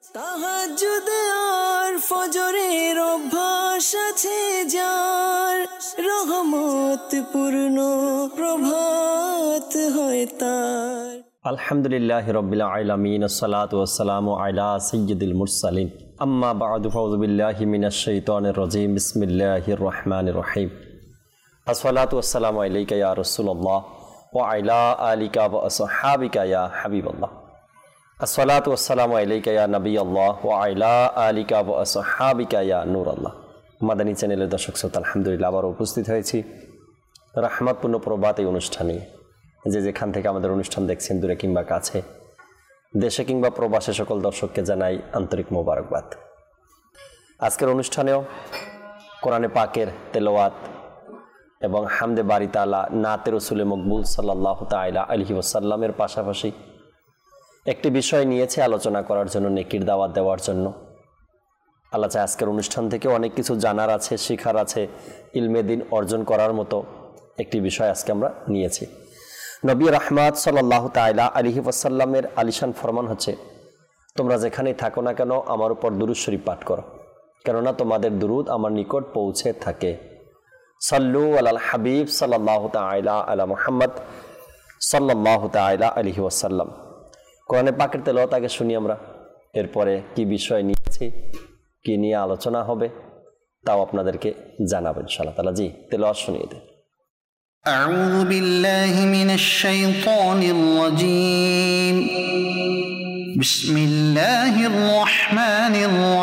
তাহাজ্জুদ আর ফজরের অভ্যাস আছে যার, রহমত পূর্ণ প্রভাত হয় তার। আলহামদুলিল্লাহি রাব্বিল আলামিন, আসসালাতু ওয়াসসালামু আলা সাইয়্যিদিল মুরসালিন, আম্মা বা'দু, ফাউযু বিল্লাহি মিনাশ শাইতানির রাজীম, বিসমিল্লাহির রহমানির রহিম। আসসালাতু ওয়াসসালামু আলাইকা ইয়া রাসূলুল্লাহ ওয়া আলা আলিকা ওয়া আসহাবিকা ইয়া হাবিবাল্লাহ। আসসালাতু ওয়াসসালামু আলাইকা ইয়া নবিয়াল্লাহ ওয়া আলা আলিকা ওয়া আসহাবিকা ইয়া নূরাল্লাহ। মাদানী চ্যানেলের দর্শক শ্রোতা, আলহামদুলিল্লাহ আবার উপস্থিত হয়েছি রহমতপূর্ণ প্রভাত এই অনুষ্ঠানে। যে যেখান থেকে আমাদের অনুষ্ঠান দেখছেন, দূরে কিংবা কাছে, দেশে কিংবা প্রবাসে, সকল দর্শককে জানাই আন্তরিক মোবারকবাদ। আজকের অনুষ্ঠানেও কোরআনে পাকের তেলাওয়াত এবং হামদে বারি তাআলা, নাতে রসুলে মকবুল সাল্লাল্লাহু তাআলা আলাইহি ওয়াসাল্লামের পাশাপাশি একটি বিষয় নিয়েছে আলোচনা করার জন্য, নেকির দাওয়াত দেওয়ার জন্য। আল্লাহ চায় আজকের অনুষ্ঠান থেকে অনেক কিছু জানার আছে, শিখার আছে, ইলমে দ্বীন অর্জন করার মতো একটি বিষয় আজকে আমরা নিয়েছি। নবী রাহমাত সাল্লাল্লাহু তাআলা আলাইহি ওয়াসাল্লামের আলিশান ফরমান হচ্ছে, তোমরা যেখানেই থাকো না কেন আমার উপর দুরূদ শরীফ পাঠ করো, কেননা তোমাদের দুরূদ আমার নিকট পৌঁছে থাকে। সাল্লু আলাল হাবিব সাল্লাল্লাহু তাআলা আলা মুহাম্মদ সাল্লাল্লাহু তাআলা আলাইহি ওয়াসাল্লাম। কোরআনে পাকের তেলাওয়াত আগে শুনি আমরা, এরপরে কি বিষয় নিয়েছি, কি নিয়ে আলোচনা হবে তাও আপনাদেরকে জানাবো ইনশাআল্লাহ তাআলা। জি, তেলাওয়াত শুনিয়ে দেন। أعوذ بالله من الشيطان الرجيم. بسم الله الرحمن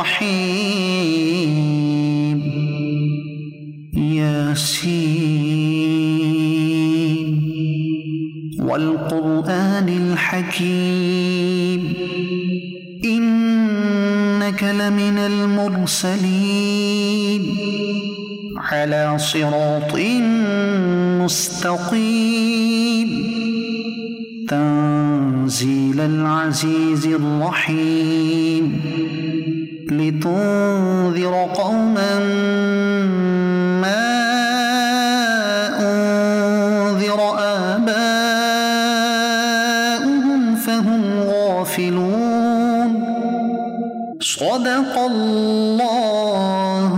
الرحيم. ياسين والقرآن الحكيم إنك لمن المرسلين على صراط مستقيم تنزيل العزيز الرحيم لتنذر قوما ما أنذر آباؤهم فهم غافلون. صدق الله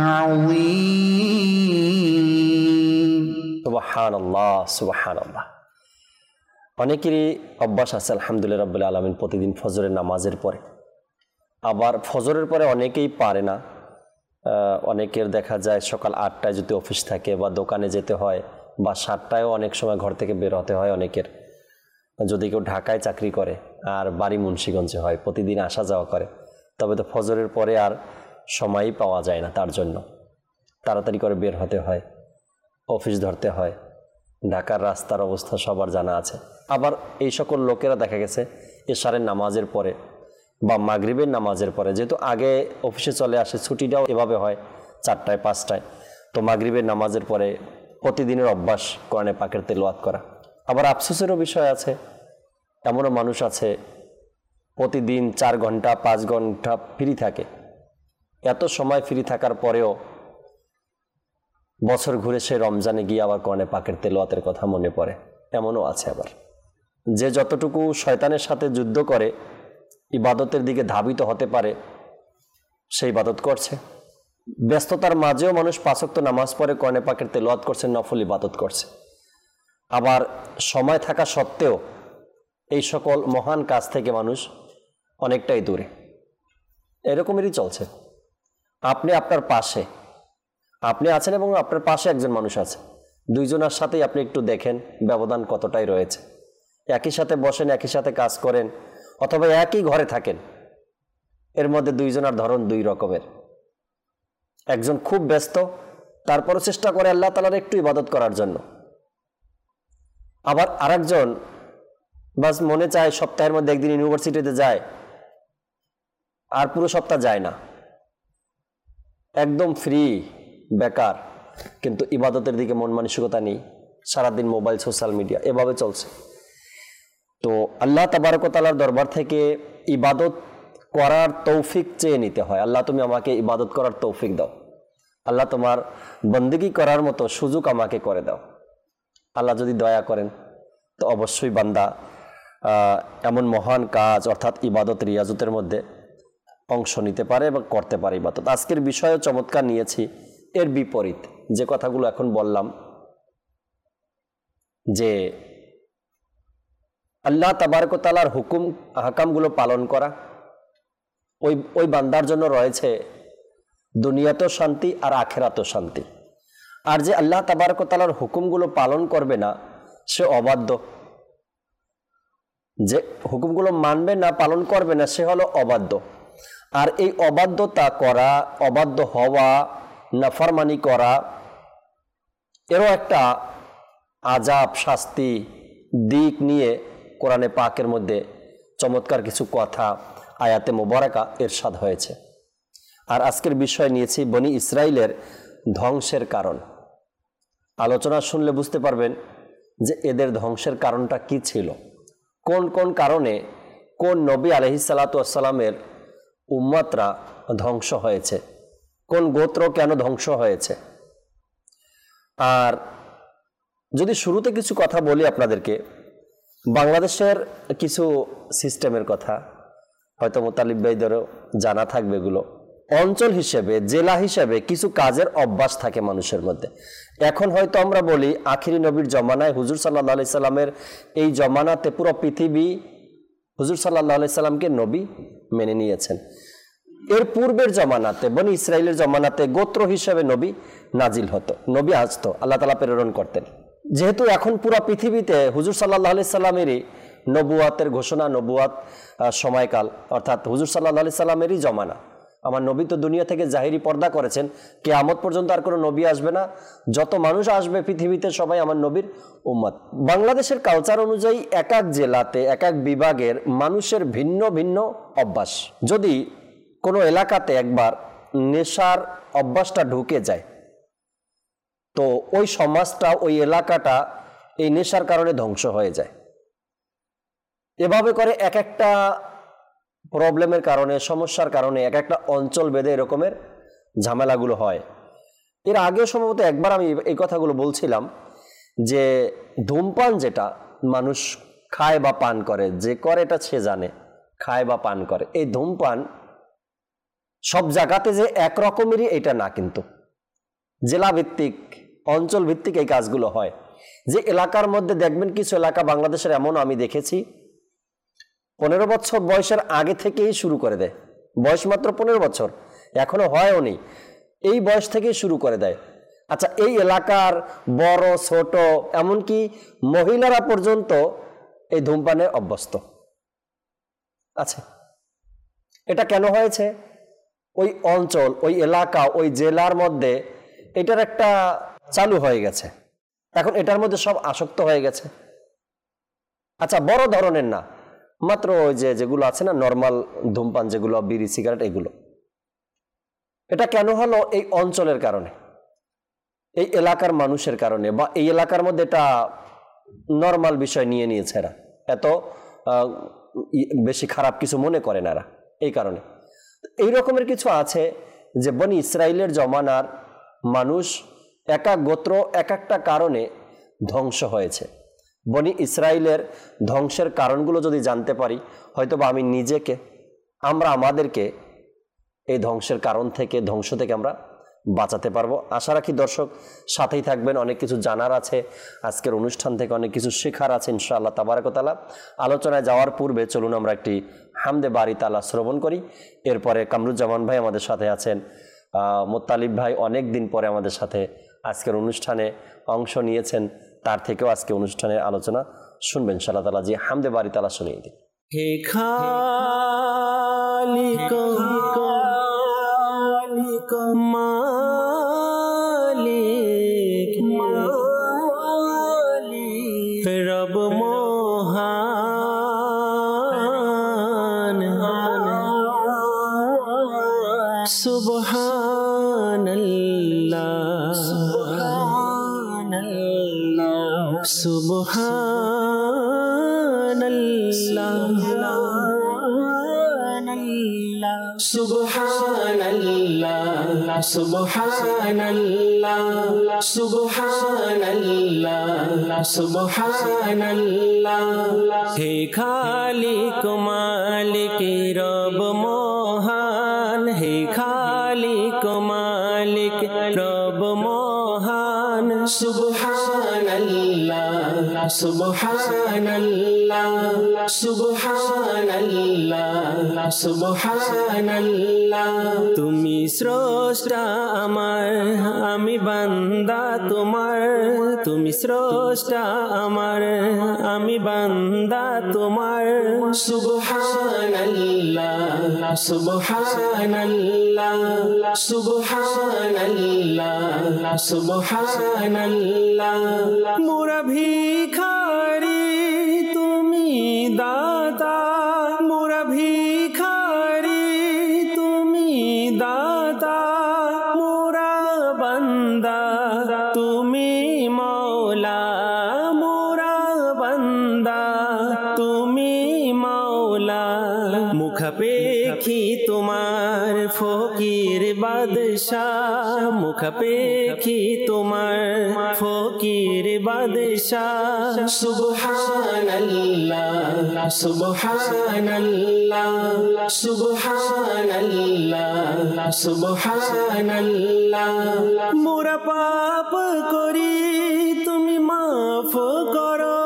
العظيم. সুবহানাল্লাহ, সুবহানাল্লাহ। অনেকেরই অভ্যাস আছে আলহামদুলিল্লাহ রাব্বিল আলামিন, প্রতিদিন ফজরের নামাজের পরে, আবার ফজরের পরে অনেকেই পারে না। অনেকের দেখা যায় সকাল 8টায় যদি অফিস থাকে বা দোকানে যেতে হয়, বা 7টায়ও অনেক সময় ঘর থেকে বের হতে হয় অনেকের, যদি কেউ ঢাকায় চাকরি করে আর বাড়ি মুন্সিগঞ্জে হয়, প্রতিদিন আসা যাওয়া করে, তবে তো ফজরের পরে আর সময়ই পাওয়া যায় না, তার জন্য তাড়াতাড়ি করে বের হতে হয়, অফিস ধরতে হয়। ঢাকার রাস্তার অবস্থা সবার জানা আছে। আবার এই সকল লোকেরা দেখা গেছে এশারের নামাজের পরে বা মাগরিবের নামাজের পরে, যেহেতু আগে অফিসে চলে আসে, ছুটিটাও এভাবে হয় 4টায় 5টায়, তো মাগরিবের নামাজের পরে প্রতিদিনের অভ্যাস কোরআনে পাকের তেলাওয়াত করা। আবার আফসোসেরও বিষয় আছে, এমনও মানুষ আছে প্রতিদিন 4 ঘন্টা 5 ঘন্টা ফ্রি থাকে। এত সময় ফ্রি থাকার পরেও বছর ঘুরে সে রমজানে গিয়ে আবার কোরআনে পাকের তেলাওয়াতের কথা মনে পড়ে, এমনও আছে। আবার যে যতটুকু শয়তানের সাথে যুদ্ধ করে ইবাদতের দিকে ধাবিত হতে পারে, সেই ইবাদত করছে। ব্যস্ততার মাঝেও মানুষ 5 ওয়াক্ত নামাজ পড়ে, কোরআনে পাকের তেলাওয়াত করছে, নফল ইবাদত করছে। আবার সময় থাকা সত্ত্বেও এই সকল মহান কাজ থেকে মানুষ অনেকটাই দূরে। এরকমেরই চলছে। আপনি আপনার পাশে আপনি আছেন এবং আপনার পাশে একজন মানুষ আছে, দুইজনের সাথেই আপনি একটু দেখেন ব্যবধান কতটাই রয়েছে। একই সাথে বসেন, একই সাথে কাজ করেন, অথবা একই ঘরে থাকেন, এর মধ্যে দুইজনের ধরন দুই রকমের। একজন খুব ব্যস্ত, তারপরও চেষ্টা করে আল্লাহ তাআলার একটু ইবাদত করার জন্য। আবার আরেকজন বাস মনে চায় সপ্তাহের মধ্যে একদিন ইউনিভার্সিটিতে যায়, আর পুরো সপ্তাহ যায় না, একদম ফ্রি, বেকার, কিন্তু ইবাদতের দিকে মন মানসিকতা নেই, সারাদিন মোবাইল, সোশ্যাল মিডিয়া, এভাবে চলছে। তো আল্লাহ তাবারক ওয়া তাআলার দরবার থেকে ইবাদত করার তৌফিক চেয়ে নিতে হয়। আল্লাহ তুমি আমাকে ইবাদত করার তৌফিক দাও, আল্লাহ তোমার বন্দেগী করার মতো সুযোগ আমাকে করে দাও। আল্লাহ যদি দয়া করেন তো অবশ্যই বান্দা এমন মহান কাজ অর্থাৎ ইবাদত রিয়াজতের মধ্যে অংশ নিতে পারে এবং করতে পারে ইবাদত। আজকের বিষয়ও চমৎকার নিয়েছি, এর বিপরীত যে কথাগুলো এখন বললাম, যে আল্লাহ তাবারক ওয়া তাআলার হুকুম আহকামগুলো পালন করা, ওই বান্দার জন্য রয়েছে দুনিয়াতেও শান্তি আর আখিরাতেও শান্তি। আর যে আল্লাহ তাবারক ওয়া তাআলার হুকুমগুলো পালন করবে না, সে অবাধ্য। যে হুকুমগুলো মানবে না, পালন করবে না, সে হলো অবাধ্য। আর এই অবাধ্যতা করা, অবাধ্য হওয়া, নাফরমানি করা, এরও একটা আযাব, শাস্তি দিক নিয়ে কোরআনে পাকের মধ্যে চমৎকার কিছু কথা আয়াতে মোবারকা ইরশাদ হয়েছে। আর আজকের বিষয় নিয়েছি বনি ইসরাইলের ধ্বংসের কারণ। আলোচনা শুনলে বুঝতে পারবেন যে এদের ধ্বংসের কারণটা কি ছিল, কোন কোন কারণে কোন নবী আলাইহিসসালাতু ওয়াসসালামের উম্মতরা ধ্বংস হয়েছে, কোন গোত্র কেন ধ্বংস হয়েছে। আর যদি শুরুতে কিছু কথা বলি আপনাদেরকে, বাংলাদেশের কিছু সিস্টেমের কথা, হয়তো মোতালিব ভাইদেরও জানা থাকবে। এগুলো অঞ্চল হিসেবে, জেলা হিসেবে কিছু কাজের অভ্যাস থাকে মানুষের মধ্যে। এখন হয়তো আমরা বলি আখিরি নবীর জমানায়, হুজুর সাল্লাল্লাহু আলাইহি সাল্লামের এই জমানাতে পুরো পৃথিবী হুজুর সাল্লাল্লাহু আলাইহি সাল্লামকে নবী মেনে নিয়েছেন। এর পূর্বের জমানাতে, বনি ইসরাইলের জমানাতে গোত্র হিসেবে নবী নাজিল হতো, নবী আসতো, আল্লাহ তাআলা প্রেরণ করতেন। যেহেতু এখন পুরো পৃথিবীতে হুজুর সাল্লাল্লাহু আলাইহি সাল্লামেরই নবুয়াতের ঘোষণা, নবুয়াত সময়কাল, অর্থাৎ হুজুর সাল্লাল্লাহু আলাইহি সাল্লামেরই জমানা। আমার নবী তো দুনিয়া থেকে জাহিরি পর্দা করেছেন, কিয়ামত পর্যন্ত আর কোনো নবী আসবে না, যত মানুষ আসবে পৃথিবীতে সবাই আমার নবীর উম্মত। বাংলাদেশের কালচার অনুযায়ী এক এক জেলাতে, এক এক বিভাগের মানুষের ভিন্ন ভিন্ন অভ্যাস। যদি কোনো এলাকাতে একবার নেশার অভ্যাসটা ঢুকে যায়, তো ওই সমাজটা, ওই এলাকাটা এই নেশার কারণে ধ্বংস হয়ে যায়। এভাবে করে এক একটা প্রবলেমের কারণে, সমস্যার কারণে এক একটা অঞ্চল বেঁধে এরকমের ঝামেলাগুলো হয়। এর আগে সম্ভবত একবার আমি এই কথাগুলো বলছিলাম যে ধূমপান যেটা মানুষ খায় বা পান করে, যে করে এটা সে জানে, খায় বা পান করে। এই ধূমপান সব জায়গাতে যে একরকমেরই এটা না, কিন্তু জেলা ভিত্তিক, অঞ্চল ভিত্তিক এই কাজগুলো হয়। যে এলাকার মধ্যে দেখবেন কিছু এলাকা বাংলাদেশের এমন আমি দেখেছি 15 বছর বয়সের আগে থেকেই শুরু করে দেয়, বয়স মাত্র 15 বছর, এখনো হয়ও নি, এই বয়স থেকেই শুরু করে দেয়। আচ্ছা, এই এলাকার বড় ছোট এমনকি মহিলারা পর্যন্ত এই ধূমপানে অভ্যস্ত আছে। এটা কেন হয়েছে? ওই অঞ্চল, ওই এলাকা, ওই জেলার মধ্যে এটার একটা চালু হয়ে গেছে, এখন এটার মধ্যে সব আসক্ত হয়ে গেছে। আচ্ছা, বড় ধরনের না, মাত্র ওই যেগুলো আছে না নর্মাল ধূমপান, যেগুলো বিড়ি সিগারেট, এগুলো। এটা কেন হলো? এই অঞ্চলের কারণে, এই এলাকার মানুষের কারণে, বা এই এলাকার মধ্যে এটা নর্মাল বিষয় নিয়ে নিয়েছে এরা, এত বেশি খারাপ কিছু মনে করে না এরা, এই কারণে। এই রকমের কিছু আছে যে বনি ইসরাইলের জমানার মানুষ এক এক গোত্র এক একটা কারণে ধ্বংস হয়েছে। বনি ইসরাইলের ধ্বংসের কারণগুলো যদি জানতে পারি, হয়তো বা আমি নিজেকে, আমরা আমাদেরকে এই ধ্বংসের কারণ থেকে, ধ্বংস থেকে আমরা বাঁচাতে পারবো। আশা রাখি দর্শক সাথেই থাকবেন, অনেক কিছু জানার আছে, আজকের অনুষ্ঠান থেকে অনেক কিছু শেখার আছে ইনশাআল্লাহ তাবারাক ওয়া তাআলা। আলোচনায় যাওয়ার পূর্বে চলুন আমরা একটি হামদে বারি তাআলা শ্রবণ করি। এরপরে কামরুজ্জামান ভাই আমাদের সাথে আছেন, মোত্তালিব ভাই অনেক দিন পরে আমাদের সাথে আজকের অনুষ্ঠানে অংশ নিয়েছেন, তার থেকেও আজকে অনুষ্ঠানের আলোচনা শুনবেন ইনশাআল্লাহ তাআলা। জি, হামদে বারি তাআলা শুনিয়ে দিন। হে খালিক মালিক রব মহান, সুবহানাল্লাহ সুবহানাল্লাহ সুবহানাল্লাহ সুবহানাল্লাহ সুবহানাল্লাহ। হে খালিক মালিক রব মহান, সুবহানাল্লাহ সুবহানাল্লাহ সুবহানাল্লাহ সুবহানাল্লাহ তুমি স্রষ্টা আমার আমি বান্দা তোমার তুমি স্রষ্টা আমার আমি বান্দা তোমার সুবহানাল্লাহ সুবহানাল্লাহ সুবহানাল্লাহ সুবহানাল্লাহ মোরা ভিখারি তুমি দাতা মোরা ভিখারি তুমি দাতা মোরা বান্দা তুমি মওলা মোরা বান্দা তুমি মওলা মুখাপেক্ষী তোমার ফকির বাদশাহ মুখাপেক্ষী তোমার ফকির বাদশাহ সুবহানাল্লাহ সুবহানাল্লাহ সুবহানাল্লাহ সুবহানাল্লাহ মোরা পাপ করি তুমি মাফ করো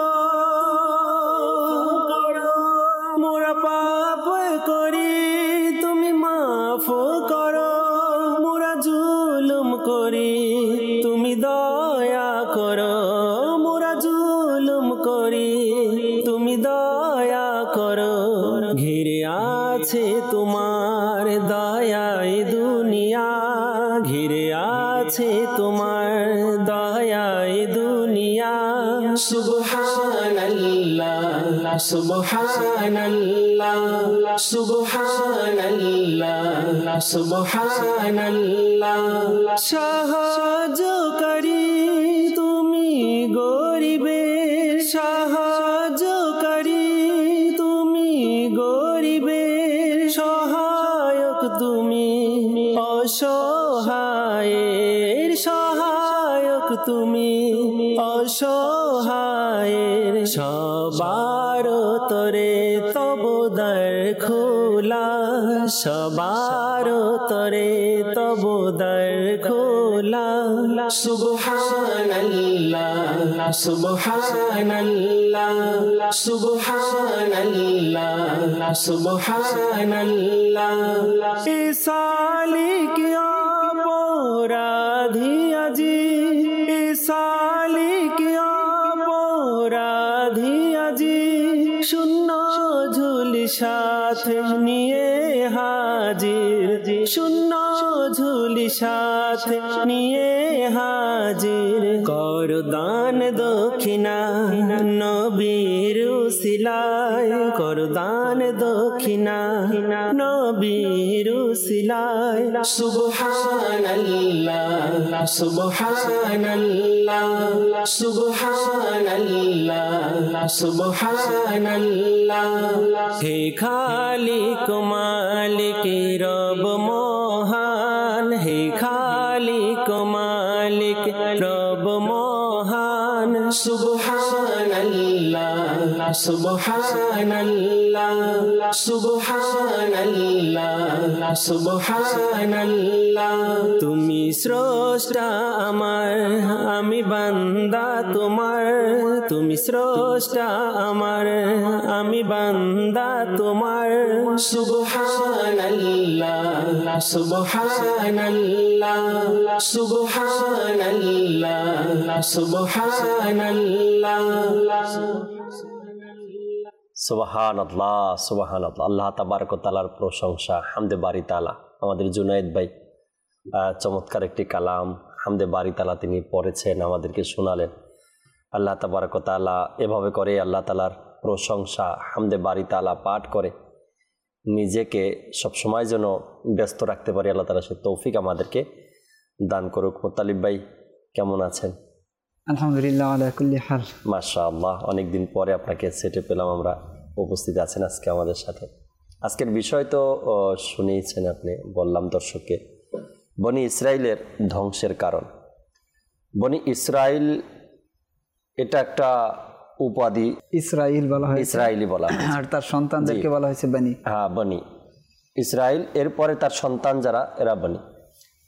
মোরা পাপ করি তুমি মাফ করো মোরা জুলুম করি তুমি দয়া করো মোরা জুলুম করি তুমি দয়া করো ঘিরে আছে তোমার দয়ায় দুনিয়া ঘিরে আছে তোমার দয়ায় দুনিয়া সুবহানাল্লাহ সুবহানাল্লাহ সুবহানাল্লাহ সুবহানাল্লাহ সাহায্যকারী তুমি গরিবের সাহায্যকারী তুমি গরিবের সহায়ক তুমি অসহায়ের সহায়ক তুমি অসহায়ের সবার তরে তব দ্বার খোলা সবার তরে তব দ্বার খোলা সুবহানাল্লাহ সুবহানাল্লাহ সুবহানাল্লাহ সুবহানাল্লাহ এ সালিক অপরাধী আজি এ সালিক অপরাধী আজি শূন্য ঝুলি সাথে নিয়ে হাজির শূন্য ঝুলি সাথে নিয়ে হাজির কর দান দক্ষিণা নবীর উসিলায় কর দান দক্ষিণা নবীর উসিলায় সুবহানাল্লাহ সুবহানাল্লাহ সুবহানাল্লাহ সুবহানাল্লাহ হে খালিক মালিক রব মহান হে খালিক মালিক রব মহান সুবহানাল্লাহ সুবহানাল্লাহ সুবহানাল্লাহ সুবহানাল্লাহ তুমি স্রষ্টা আমার আমি বান্দা তোমার তুমি স্রষ্টা আমার আমি বান্দা তোমার সুবহানাল্লাহ সুবহানাল্লাহ সুবহানাল্লাহ সুবহানাল্লাহ সুবহানাল্লাহ সুবহানাল্লাহ আল্লাহ তাবারক ওয়া তাআলার প্রশংসা হামদে বারি তাআলা আমাদের জুনায়েদ ভাই চমৎকার একটি কালাম হামদে বারি তাআলা তিনি পড়েছেন আমাদেরকে শোনালেন আল্লাহ তাবারক ওয়া তাআলা এভাবে করে আল্লাহ তাআলার প্রশংসা হামদে বারি তাআলা পাঠ করে নিজেকে সবসময় যেন ব্যস্ত রাখতে পারি আল্লাহ তাআলা সে তৌফিক আমাদেরকে দান করুক। মুত্তালিব ভাই কেমন আছেন? আলহামদুলিল্লাহ আলা কুল্লি হাল। মাশাআল্লাহ অনেক দিন পরে আপনাকে সেটে পেলাম আমরা, উপস্থিত আছেন আজকে আমাদের সাথে। আজকের বিষয় তো শুনেইছেন আপনি, বললাম দর্শককে বনি ইসরাইলের ধ্বংসের কারণ। বনি ইসরাইল এটা একটা উপাধি, ইসরাইল বলা হয়, ইসরাইলি বলা হয়, আর তার সন্তানদেরকে বলা হয়েছে বনি। হ্যাঁ বনি ইসরাইল, এরপরে তার সন্তান যারা এরা বনি।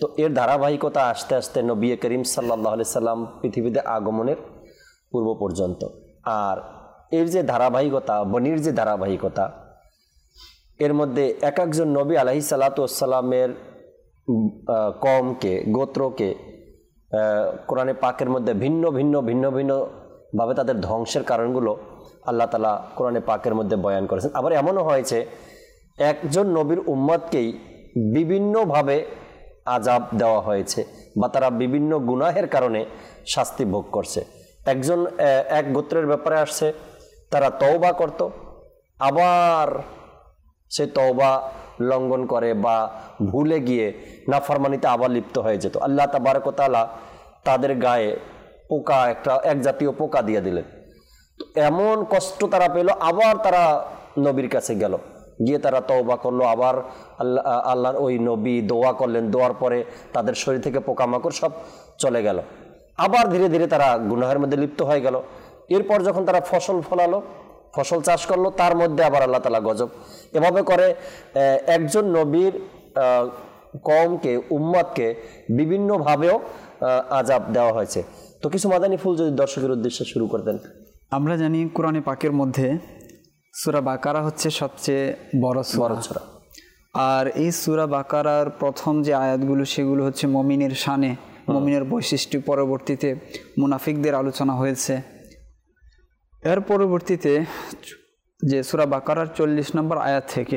তো এর ধারাবাহিকতা আস্তে আস্তে নবী করিম সাল্লাল্লাহু আলাইহি সাল্লাম পৃথিবীতে আগমনের পূর্ব পর্যন্ত। আর এর যে ধারাবাহিকতা, বনির যে ধারাবাহিকতা, এর মধ্যে এক একজন নবী আলাইহিস সালাতু ওয়াস সালামের কওমকে, গোত্রকে কোরআনে পাকের মধ্যে ভিন্ন ভিন্ন ভিন্ন ভিন্ন ভাবে তাদের ধ্বংসের কারণগুলো আল্লাহ তাআলা কোরআনে পাকের মধ্যে বয়ান করেছেন। আবার এমনও হয়েছে একজন নবীর উম্মতকেই বিভিন্নভাবে আযাব দেওয়া হয়েছে বা তারা বিভিন্ন গুনাহের কারণে শাস্তি ভোগ করছে। এক গোত্রের ব্যাপারে আসছে, তারা তওবা করত, আবার সে তওবা লঙ্ঘন করে বা ভুলে গিয়ে নাফরমানিতে আবার লিপ্ত হয়ে যেত। আল্লাহ তাবারক ওয়া তাআলা তাদের গায়ে পোকা, এক জাতীয় পোকা দিয়ে দিলেন। এমন কষ্ট তারা পেল, আবার তারা নবীর কাছে গেল, গিয়ে তারা তওবা করলো, আবার আল্লাহর ওই নবী দোয়া করলেন, দোয়ার পরে তাদের শরীর থেকে পোকামাকড় সব চলে গেল, আবার ধীরে ধীরে তারা গুনাহের মধ্যে লিপ্ত হয়ে গেল। এরপর যখন তারা ফসল ফলালো, ফসল চাষ করলো, তার মধ্যে আবার আল্লাহ তাআলা গজব। এভাবে করে একজন নবীর কওমকে, উম্মতকে বিভিন্নভাবেও আযাব দেওয়া হয়েছে। তো কিছু মাদানী ফুল যদি দর্শকের উদ্দেশ্যে শুরু করতেন। আমরা জানি কোরআনে পাকের মধ্যে সূরা বাকারা হচ্ছে সবচেয়ে বড় সূরা। আর এই সূরা বাকারার প্রথম যে আয়াতগুলো সেগুলো হচ্ছে মুমিনের শানে, মুমিনের বৈশিষ্ট্য। পরবর্তীতে মুনাফিকদের আলোচনা হয়েছে। এর পরবর্তীতে যে সূরা বাকারার 40 নম্বর আয়াত থেকে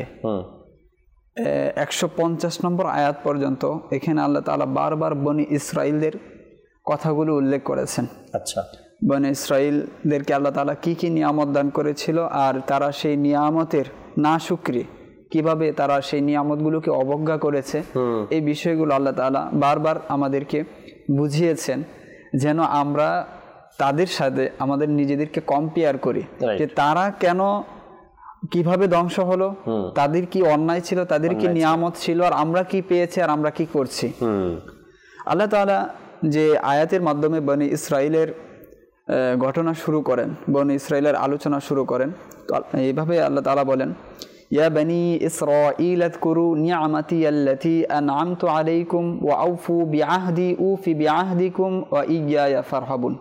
150 নম্বর আয়াত পর্যন্ত এখানে আল্লাহ তাআলা বারবার বনি ইসরাইলদের কথাগুলো উল্লেখ করেছেন। আচ্ছা, বনি ইসরাইলদেরকে আল্লাহ তাআলা কি কি নিয়ামত দান করেছিল আর তারা সেই নিয়ামতের নাশুকরি, কিভাবে তারা সেই নিয়ামতগুলোকে অবজ্ঞা করেছে, এই বিষয়গুলো আল্লাহ তাআলা বারবার আমাদেরকে বুঝিয়েছেন, যেন আমরা তাদের সাথে আমাদের নিজেদেরকে কম্পেয়ার করি যে তারা কেন, কিভাবে ধ্বংস হলো, তাদের কি অন্যায় ছিল, তাদের কি নিয়ামত ছিল, আর আমরা কি পেয়েছি আর আমরা কি করছি। আল্লাহ তাআলা যে আয়াতের মাধ্যমে বনি ইসরাইলের ঘটনা শুরু করেন, বনি ইসরাইলের আলোচনা শুরু করেন, তো এইভাবে আল্লাহ তাআলা বলেন, ইয়া বনি ইসরাঈল আযকুরু নি'মাতি আল্লাতী আন'আমতু আলাইকুম ওয়া আউফু বিআহদি উফি বিআহদিকুম ওয়া ইয়্যায়া ফারহাবুন।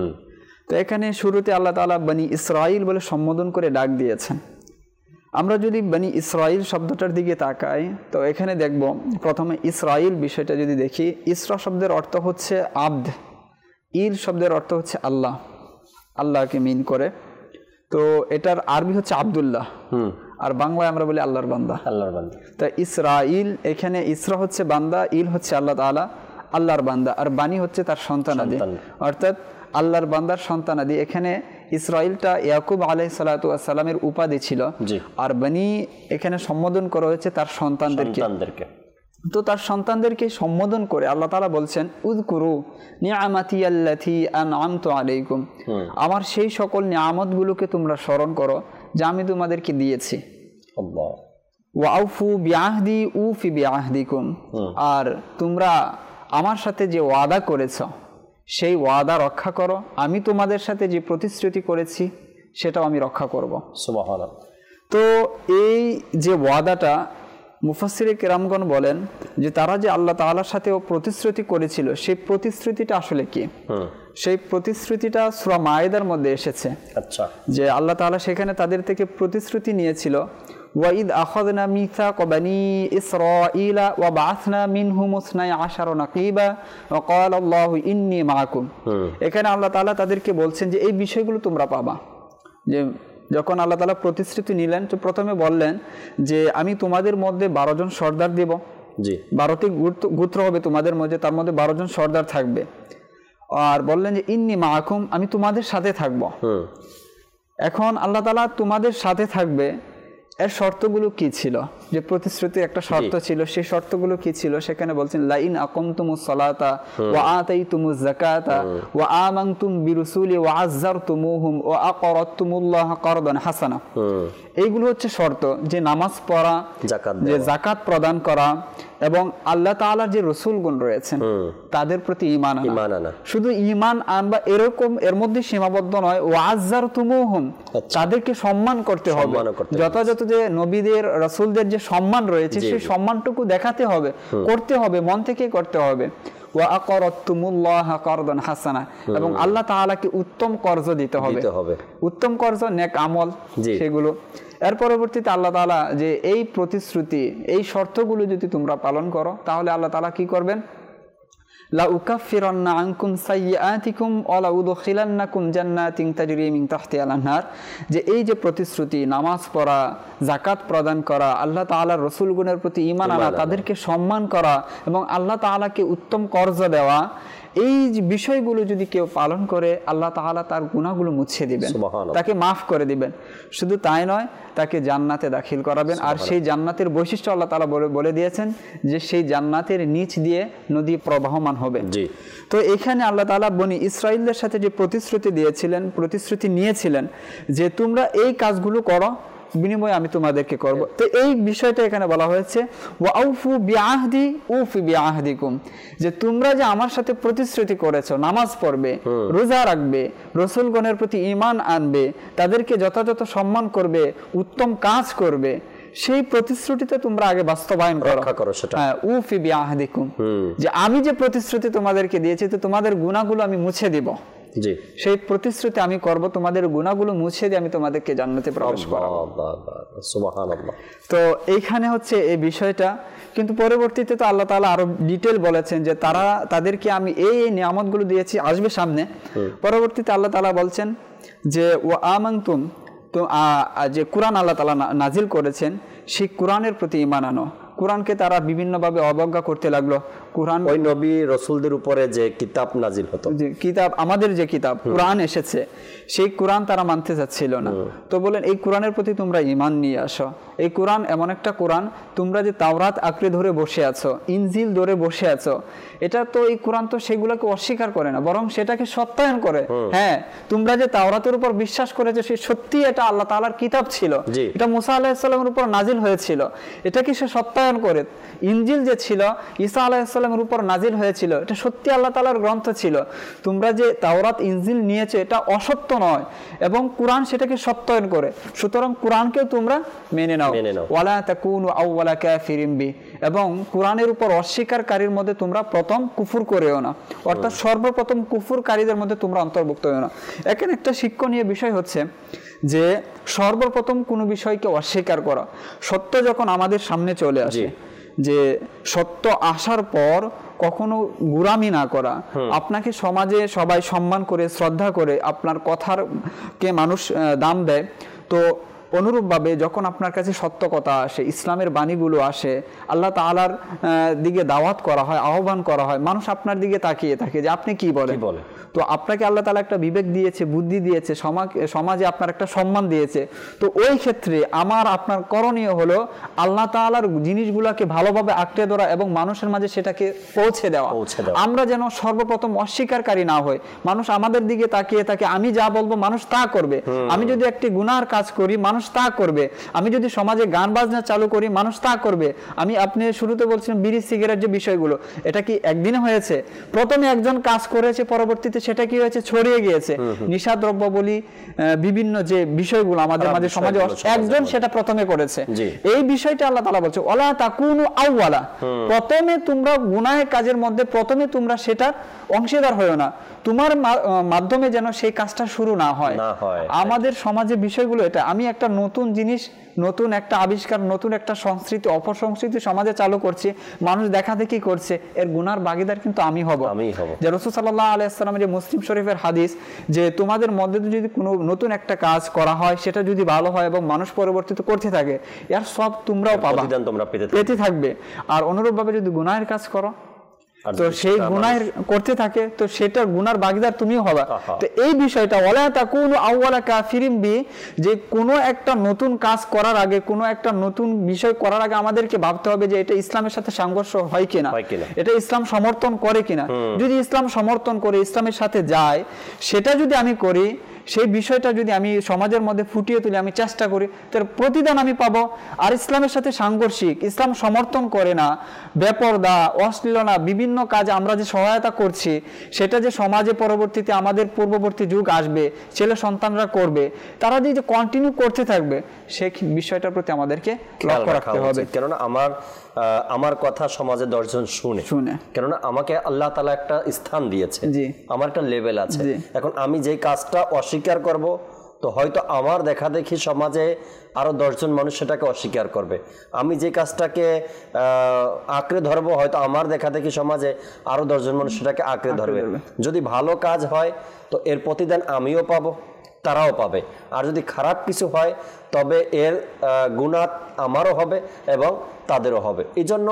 তো এখানে শুরুতে আল্লাহ তাআলা বনি ইসরাইল বলে সম্বোধন করে ডাক দিয়েছেন। আমরা যদি বনি ইসরাইল শব্দটার দিকে তাকাই তো এখানে দেখব, প্রথমে ইসরাইল বিষয়টা যদি দেখি, ইসরা শব্দের অর্থ হচ্ছে আব্দ, ইল শব্দের অর্থ হচ্ছে আল্লাহ, আল্লাহকে মিন করে। তো এটার আরবি হচ্ছে আব্দুল্লাহ, আর বাংলায় আমরা বলি আল্লাহর বান্দা। আল্লাহর বান্দা। তা ইসরাইল, এখানে ইসরা হচ্ছে বান্দা, ইল হচ্ছে আল্লাহ তাআলা, আল্লাহর বান্দা, আর বানি হচ্ছে তার সন্তানাদি, অর্থাৎ আল্লাহর বান্দার সন্তানাদি। এখানে ইসরাইলটা ইয়াকুব আলাইহিস সালাতু ওয়াস সালামের উপাধি ছিল, আর বনি এখানে সম্বোধন করা হয়েছে তার সন্তানদেরকে। তো তার সন্তানদেরকে সম্বোধন করে আল্লাহ তাআলা বলছেন, উযকুরু নি'মাতি আল্লাতী আন'আমতু আলাইকুম, আমার সেই সকল নিয়ামতগুলোকে তোমরা স্মরণ করো যা আমি তোমাদেরকে দিয়েছি। আল্লাহ। ওয়া আউফু বিআহদি উফি বিআহদিকুম, আর তোমরা আমার সাথে যে ওয়াদা করেছো সেই ওয়াদা রক্ষা করো, আমি তোমাদের সাথে যে প্রতিশ্রুতি করেছি সেটাও আমি রক্ষা করব। সুবহানাল্লাহ। তো এই যে ওয়াদাটা, মুফাসসিরে কেরামগণ বলেন যে তারা যে আল্লাহ তাআলার সাথে প্রতিশ্রুতি করেছিল, সেই প্রতিশ্রুতিটা আসলে কি? সেই প্রতিশ্রুতিটা সূরা মায়েদার মধ্যে এসেছে। আচ্ছা, যে আল্লাহ তাআলা সেখানে তাদের থেকে প্রতিশ্রুতি নিয়েছিল, ওয়াইদ আখাযনা মিসাকা বনি ইসরাঈলা ওয়া বা'আথনা মিনহুম 12 নাকীবা ওয়া ক্বালা আল্লাহু ইন্নী মাআকুম। এখানে আল্লাহ তাআলা তাদেরকে বলছেন যে এই বিষয়গুলো তোমরা পাবা। যে যখন আল্লাহ তাআলা প্রতিশ্রুতি নিলেন, তো প্রথমে বললেন যে আমি তোমাদের মধ্যে 12 জন সর্দার দেব, 12টি গোত্র হবে তোমাদের মধ্যে, তার মধ্যে 12 জন সর্দার থাকবে, আর বললেন যে ইন্নী মাআকুম, আমি তোমাদের সাথে থাকব। এখন আল্লাহ তাআলা তোমাদের সাথে থাকবে, এর শর্তগুলো কি ছিল? যে প্রতিশ্রুতি একটা শর্ত ছিল, সেই শর্তগুলো কি ছিল? সেখানে বলছেন লাইন আকামতুমুস সালাতা ওয়া আতাইতুমুজ যাকাতা ওয়া আমানতুম বিরুসুলি ওয়া আযযারতুমুহুম ওয়া আকরাতুমুল্লাহ কারদান হাসানা। এইগুলো হচ্ছে শর্ত, যে নামাজ পড়া, যে যাকাত প্রদান করা, এবং আল্লাহ তাআলার যে রাসূলগণ রয়েছেন তাদের প্রতি ঈমান আনা। শুধু ঈমান আনবা এরকম এর মধ্যে সীমাবদ্ধ নয়, ওয়াজ্জারতুমুহুম, তাদেরকে সম্মান করতে হবে। যথাযথ যে নবীদের রাসূলদের যে সম্মান রয়েছে সেই সম্মানটুকু দেখাতে হবে, করতে হবে, মন থেকে করতে হবে। ওয়া আকরাতুমুল্লাহা কারদান হাসানা, এবং আল্লাহ তাআলাকে উত্তম কর্জ দিতে হবে। উত্তম কর্জ নেক আমল, সেগুলো। এর পরবর্তীতে আল্লাহ তাআলা যে এই প্রতিশ্রুতি, এই শর্তগুলো যদি তোমরা পালন করো তাহলে আল্লাহ তাআলা কি করবেন? লা উকাফিরান্না আনকুম সাইয়্যাতিকুম ওয়া লা উদখিলান্নাকুম জান্নাতিন তাজরি মিন তাহতিহাল আনহার, যে এই যে প্রতিশ্রুতি, নামাজ পড়া, যাকাত প্রদান করা, আল্লাহ তাআলার রাসূলগণের প্রতি ঈমান আনা, তাদেরকে সম্মান করা এবং আল্লাহ তাআলাকে উত্তম কর্জ দেওয়া, এই যে বিষয়গুলো যদি কেউ পালন করে আল্লাহ তাআলা তার গুনাহগুলো মুছে দিবেন, তাকে মাফ করে দিবেন। শুধু তাই নয়, তাকে জান্নাতে দাখিল করাবেন। আর সেই জান্নাতের বৈশিষ্ট্য আল্লাহ তাআলা বলে দিয়েছেন যে সেই জান্নাতের নিচ দিয়ে নদী প্রবাহমান হবে। তো এখানে আল্লাহ তাআলা বনি ইসরাইলদের সাথে যে প্রতিশ্রুতি নিয়েছিলেন যে তোমরা এই কাজগুলো করো, বিনিময়ে আমি তোমাদেরকে করব। তো এই বিষয়টা এখানে বলা হয়েছে ওয়াউফু বিআহদি উফি বিআহদিকুম, যে তোমরা যে আমার সাথে প্রতিশ্রুতি করেছো, নামাজ পড়বে, রোজা রাখবে, রাসূলগণের প্রতি ঈমান আনবে, তাদেরকে যথাযথ সম্মান করবে, উত্তম কাজ করবে, সেই প্রতিশ্রুতিতে তোমরা আগে বাস্তবায়ন করো। হ্যাঁ, উফি বিআহদিকুম, যে আমি যে প্রতিশ্রুতি তোমাদেরকে দিয়েছি তো তোমাদের গুনাহগুলো আমি মুছে দিব, সেই প্রতিশ্রুতি আমি করব, তোমাদের গুনাহগুলো মুছে দিয়ে আমি তোমাদেরকে জান্নাতে প্রবেশ করাবো। সুবহানাল্লাহ। তো এইখানে হচ্ছে এই বিষয়টা, কিন্তু পরবর্তীতে তো আল্লাহ তাআলা আরো ডিটেইল বলেছেন যে তাদেরকে আমি এই নিয়ামতগুলো দিয়েছি, আসবে সামনে। পরবর্তীতে আল্লাহ তাআলা বলছেন যে ওয়া আমানতুম, তো যে কোরআন আল্লাহ তাআলা নাজিল করেছেন সেই কোরআনের প্রতি ঈমান আনো। কোরআনকে তারা বিভিন্নভাবে অবজ্ঞা করতে লাগলো। কোরআন ওই নবী রাসূলদের উপরে যে কিতাব নাজিল হতো, যে কিতাব, আমাদের যে কিতাব কোরআন এসেছে, সেই কোরআন তারা মানতে চাচ্ছিল না। তো বলেন এই কোরআনের প্রতি তোমরা ঈমান নিয়ে আসো। এই কোরআন এমন একটা কোরআন, তোমরা যে তাওরাত আঁকড়ে ধরে বসে আছো, ইনজিল ধরে বসে আছো, এটা তো এই কোরআন তো সেগুলোকে অস্বীকার করে না, বরং সেটাকে সত্যায়ন করে। হ্যাঁ, তোমরা যে তাওরাতের উপর বিশ্বাস করেছো সে সত্যি এটা আল্লাহ তাআলার কিতাব ছিল, এটা মুসা আলাইহিস সালামের উপর নাজিল হয়েছিল, এটাকে সে সত্যায়ন করে। ইনজিল যে ছিল ঈসা আলাইহিস সালামের উপর নাজিল হয়েছিল, এটা সত্যি আল্লাহ তাআলার গ্রন্থ ছিল। তোমরা যে তাওরাত ইনজিল নিয়েছো এটা অসত্য নয়, এবং কোরআন সেটাকে সত্যায়ন করে। সুতরাং কোরআনকেও তোমরা মেনে নাও। ওয়ালা তাকুনু আউওয়ালা কাফিরিন বি, এবং কোরআনের উপর অস্বীকারীর মধ্যে তোমরা প্রথম কুফর করেও না, অর্থাৎ সর্বপ্রথম কুফরকারীদের মধ্যে তোমরা অন্তর্ভুক্ত হও না। এখানে একটা শিক্ষণীয় বিষয় হচ্ছে যে সর্বপ্রথম কোনো বিষয়কে অস্বীকার করা। সত্য যখন আমাদের সামনে চলে আসে, যে সত্য আসার পর কখনো গুরামি না করা, আপনাকে সমাজে সবাই সম্মান করে, শ্রদ্ধা করে, আপনার কথারকে মানুষ দাম দেয়। তো অনুরূপভাবে যখন আপনার কাছে সত্য কথা আসে, ইসলামের বাণীগুলো আসে, আল্লাহ তাআলার দিকে দাওয়াত করা হয়, আহ্বান করা হয়, মানুষ আপনার দিকে তাকিয়ে থাকে যে আপনি কি বলেন। তো আপনাকে আল্লাহ তাআলা একটা বিবেক দিয়েছে, বুদ্ধি দিয়েছে, সমাজে আপনার একটা সম্মান দিয়েছে। তো ওই ক্ষেত্রে আপনার করণীয় হলো আল্লাহ তাআলার জিনিসগুলোকে ভালোভাবে আঁকড়ে ধরা এবং মানুষের মাঝে সেটাকে পৌঁছে দেওয়া। আমরা যেন সর্বপ্রথম অস্বীকারী না হই। মানুষ আমাদের দিকে তাকিয়ে থাকে, আমি যা বলবো মানুষ তা করবে। আমি যদি একটি গুনার কাজ করি মানুষ তা করবে, আমি যদি সমাজে গান বাজনা চালু করি মানুষ তা করবে। আপনি শুরুতে বলছিলেন বিড়ি সিগারেট যে বিষয়গুলো, এটা কি একদিনে হয়েছে? প্রথমে একজন কাজ করেছে, পরবর্তীতে সেটা কি হয়েছে, ছড়িয়ে গিয়েছে। নিশাদ্রব্য বলি, বিভিন্ন যে বিষয়গুলো আমাদের মাঝে সমাজে, একজন সেটা প্রথমে করেছে। এই বিষয়টা আল্লাহ তাআলা বলছে ওয়ালা তাকুনু আউওয়ালা, প্রথমে তোমরা গুনাহের কাজের মধ্যে প্রথমে তোমরা সেটার অংশীদার হয়ো না, তোমার মাধ্যমে যেন সেই কাজটা শুরু না হয়। আমাদের সমাজে বিষয়গুলো এটা, আমি একটা নতুন জিনিস, নতুন একটা আবিষ্কার, নতুন একটা সংস্কৃতি, অপসংস্কৃতি সমাজে চালু করছি, মানুষ দেখা দেখি করছে, এর গুনার ভাগীদার কিন্তু আমি হব। যে রাসূল সাল্লাল্লাহু আলাইহি ওয়াসাল্লামের যে মুসলিম শরীফের হাদিস, যে তোমাদের মধ্যে যদি কোনো নতুন একটা কাজ করা হয়, সেটা যদি ভালো হয় এবং মানুষ পরিবর্তিত করতে থাকে, এর সব তোমরাও পাবা, পেতে থাকবে। আর অনুরূপভাবে যদি গুনাহের কাজ করো, তো সেই গুনাহের করতে থাকে, তো সেটার গুনার ভাগীদার তুমিও হবা। তো এই বিষয়টা ওয়ালা তাকুনু আউওয়ালা কাফিরিন বি, যে কোনো একটা নতুন কাজ করার আগে, কোনো একটা নতুন বিষয় করার আগে আমাদেরকে ভাবতে হবে যে এটা ইসলামের সাথে সংঘর্ষ হয় কিনা, এটা ইসলাম সমর্থন করে কিনা। যদি ইসলাম সমর্থন করে, ইসলামের সাথে যায়, সেটা যদি আমি করি, সেই বিষয়টা যদি আমি সমাজের মধ্যে ফুটিয়ে তুলি, আমি চেষ্টা করি, তার প্রতিদান আমি পাবো। আর ইসলামের সাথে সাংঘর্ষিক, ইসলাম সমর্থন করে না, বেপরদা, অশ্লীলতা, বিভিন্ন কাজে আমরা যে সহায়তা করছি, সেটা যে সমাজে পরবর্তীতে আমাদের পূর্ববর্তী যুগ আসবে, ছেলে সন্তানরা করবে, তারা যে কন্টিনিউ করতে থাকবে, সেই বিষয়টার প্রতি আমাদেরকে লক্ষ্য রাখতে হবে। কেননা আমার কথা সমাজে 10 জন শুনে, কেননা আমাকে আল্লাহ তাআলা একটা স্থান দিয়েছে, আমার একটা লেভেল আছে। এখন আমি যে কাজটা অস্বীকার করব, তো হয়তো আমার দেখা দেখি সমাজে আরো 10 জন মানুষ সেটাকে অস্বীকার করবে। আমি যে কাজটাকে আঁকড়ে ধরবো, হয়তো আমার দেখা দেখি সমাজে আরো 10 জন মানুষ সেটাকে আঁকড়ে ধরবে। যদি ভালো কাজ হয় তো এর প্রতিদান আমিও পাবো, তারাও পাবে। আর যদি খারাপ কিছু হয় তবে এর গুনাহ আমারও হবে এবং তাদেরও হবে। এই জন্য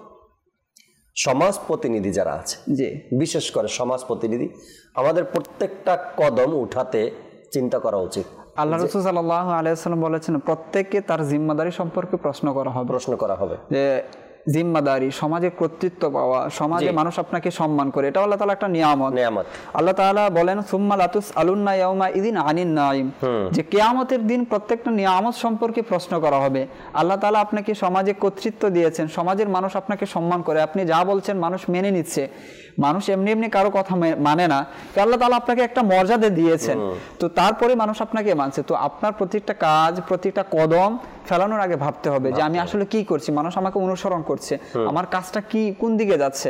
সমাজ প্রতিনিধি যারা আছে, বিশেষ করে সমাজ প্রতিনিধি, আমাদের প্রত্যেকটা কদম উঠাতে চিন্তা করা উচিত। আল্লাহ রাসূল সাল্লাল্লাহু আলাইহি ওয়াসাল্লাম বলেছেন, প্রত্যেককে তার জিম্মাদারি সম্পর্কে প্রশ্ন করা হবে। যে জিম্মাদারি, সমাজে কর্তৃত্ব পাওয়া, সমাজে মানুষ আপনাকে সম্মান করে, এটা আল্লাহ তাআলা একটা নিয়ামত। আল্লাহ তাআলা বলেন, সুম্মা লাতুসআলুন্না ইয়াউমা ইযিন আনিন নাঈম, যে কিয়ামতের দিন প্রত্যেকটা নিয়ামত সম্পর্কে প্রশ্ন করা হবে। আল্লাহ তাআলা আপনাকে সমাজে কর্তৃত্ব দিয়েছেন, সমাজের মানুষ আপনাকে সম্মান করে, আপনি যা বলছেন মানুষ মেনে নিচ্ছে। মানুষ এমনি এমনি কারো কথা মানে না, আল্লাহ তাআলা আপনাকে একটা মর্যাদা দিয়েছেন, তো তারপরে মানুষ আপনাকে মানছে। তো আপনার প্রত্যেকটা কাজ, প্রত্যেকটা কদম ফেলানোর আগে ভাবতে হবে যে আমি আসলে কি করছি, মানুষ আমাকে অনুসরণ করছে, আমার কাজটা কি, কোন দিকে যাচ্ছে।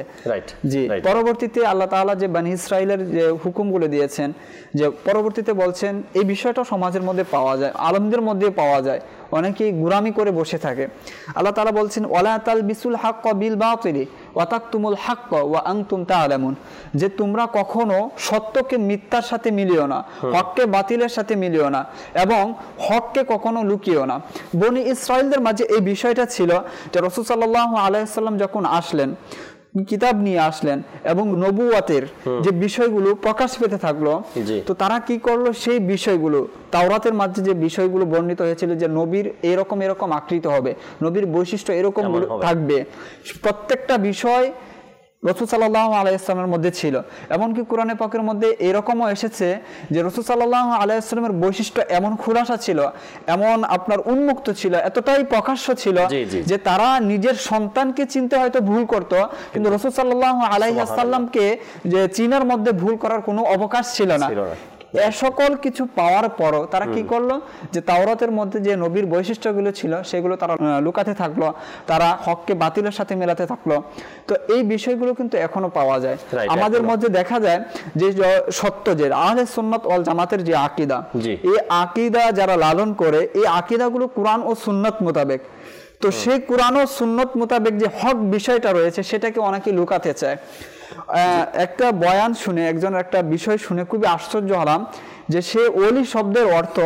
পরবর্তীতে আল্লাহ তাআলা যে বনি ইসরাইলের যে হুকুমগুলো দিয়েছেন, যে পরবর্তীতে বলছেন এই বিষয়টা সমাজের মধ্যে পাওয়া যায়, আলেমদের মধ্যে পাওয়া যায়, অনেকেই গুরামি করে বসে থাকে। আল্লাহ তাআলা বলছেন, ওয়ালা তালবিসুল হাক্কা বিল বাতিলি ওয়া তাকতুমুল হাক্কা ওয়া আনতুম তা'লামুন, যে তোমরা কখনো সত্যকে মিথ্যার সাথে মিলিও না, হককে বাতিলের সাথে মিলিও না, এবং হককে কখনো লুকিও না। বনি ইসরাইলদের মাঝে এই বিষয়টা ছিল যে রাসূল সাল্লাল্লাহু আলাইহি ওয়াসাল্লাম যখন আসলেন, কিতাব নিয়ে আসলেন এবং নবুয়াতের যে বিষয়গুলো প্রকাশ পেতে থাকলো, তো তারা কি করলো, সেই বিষয়গুলো তাওরাতের মাঝে যে বিষয়গুলো বর্ণিত হয়েছিল যে নবীর এরকম এরকম আকৃতি হবে, নবীর বৈশিষ্ট্য এরকম থাকবে, প্রত্যেকটা বিষয় রাসূল সাল্লাল্লাহু আলাইহি ওয়াসাল্লামের মধ্যে ছিল। এমনকি কোরআনে পাকের মধ্যে এরকমও এসেছে যে রাসূল সাল্লাল্লাহু আলাইহি ওয়াসাল্লামের বৈশিষ্ট্য এমন খোলাসা ছিল, এমন আপনার উন্মুক্ত ছিল, এতটাই প্রকাশ্য ছিল যে তারা নিজের সন্তানকে চিনতে হয়তো ভুল করত, কিন্তু রাসূল সাল্লাল্লাহু আলাইহি ওয়াসাল্লামকে যে চিনার মধ্যে ভুল করার কোনো অবকাশ ছিল না। এ সকল কিছু পাওয়ার পরও তারা কি করলো, যে তাওরাতের মধ্যে যে নবীর বৈশিষ্ট্যগুলো ছিল সেগুলো তারা লুকাতে থাকলো, তারা হককে বাতিলের সাথে মেলাতে থাকলো। তো এই বিষয়গুলো কিন্তু এখনো পাওয়া যায় আমাদের মধ্যে। দেখা যায় যে সত্য, যে আহলে সুন্নাত ওয়াল জামাতের যে আকীদা, এই আকীদা যারা লালন করে, এই আকীদাগুলো কোরআন ও সুন্নাত মোতাবেক। তো সেই কোরআন ও সুন্নাত মোতাবেক যে হক বিষয়টা রয়েছে সেটাকে অনেকে লুকাতে চায়। একটা বয়ান শুনে, একজনের একটা বিষয় শুনে খুবই আশ্চর্য হলাম, যে সে ওলি শব্দের অর্থ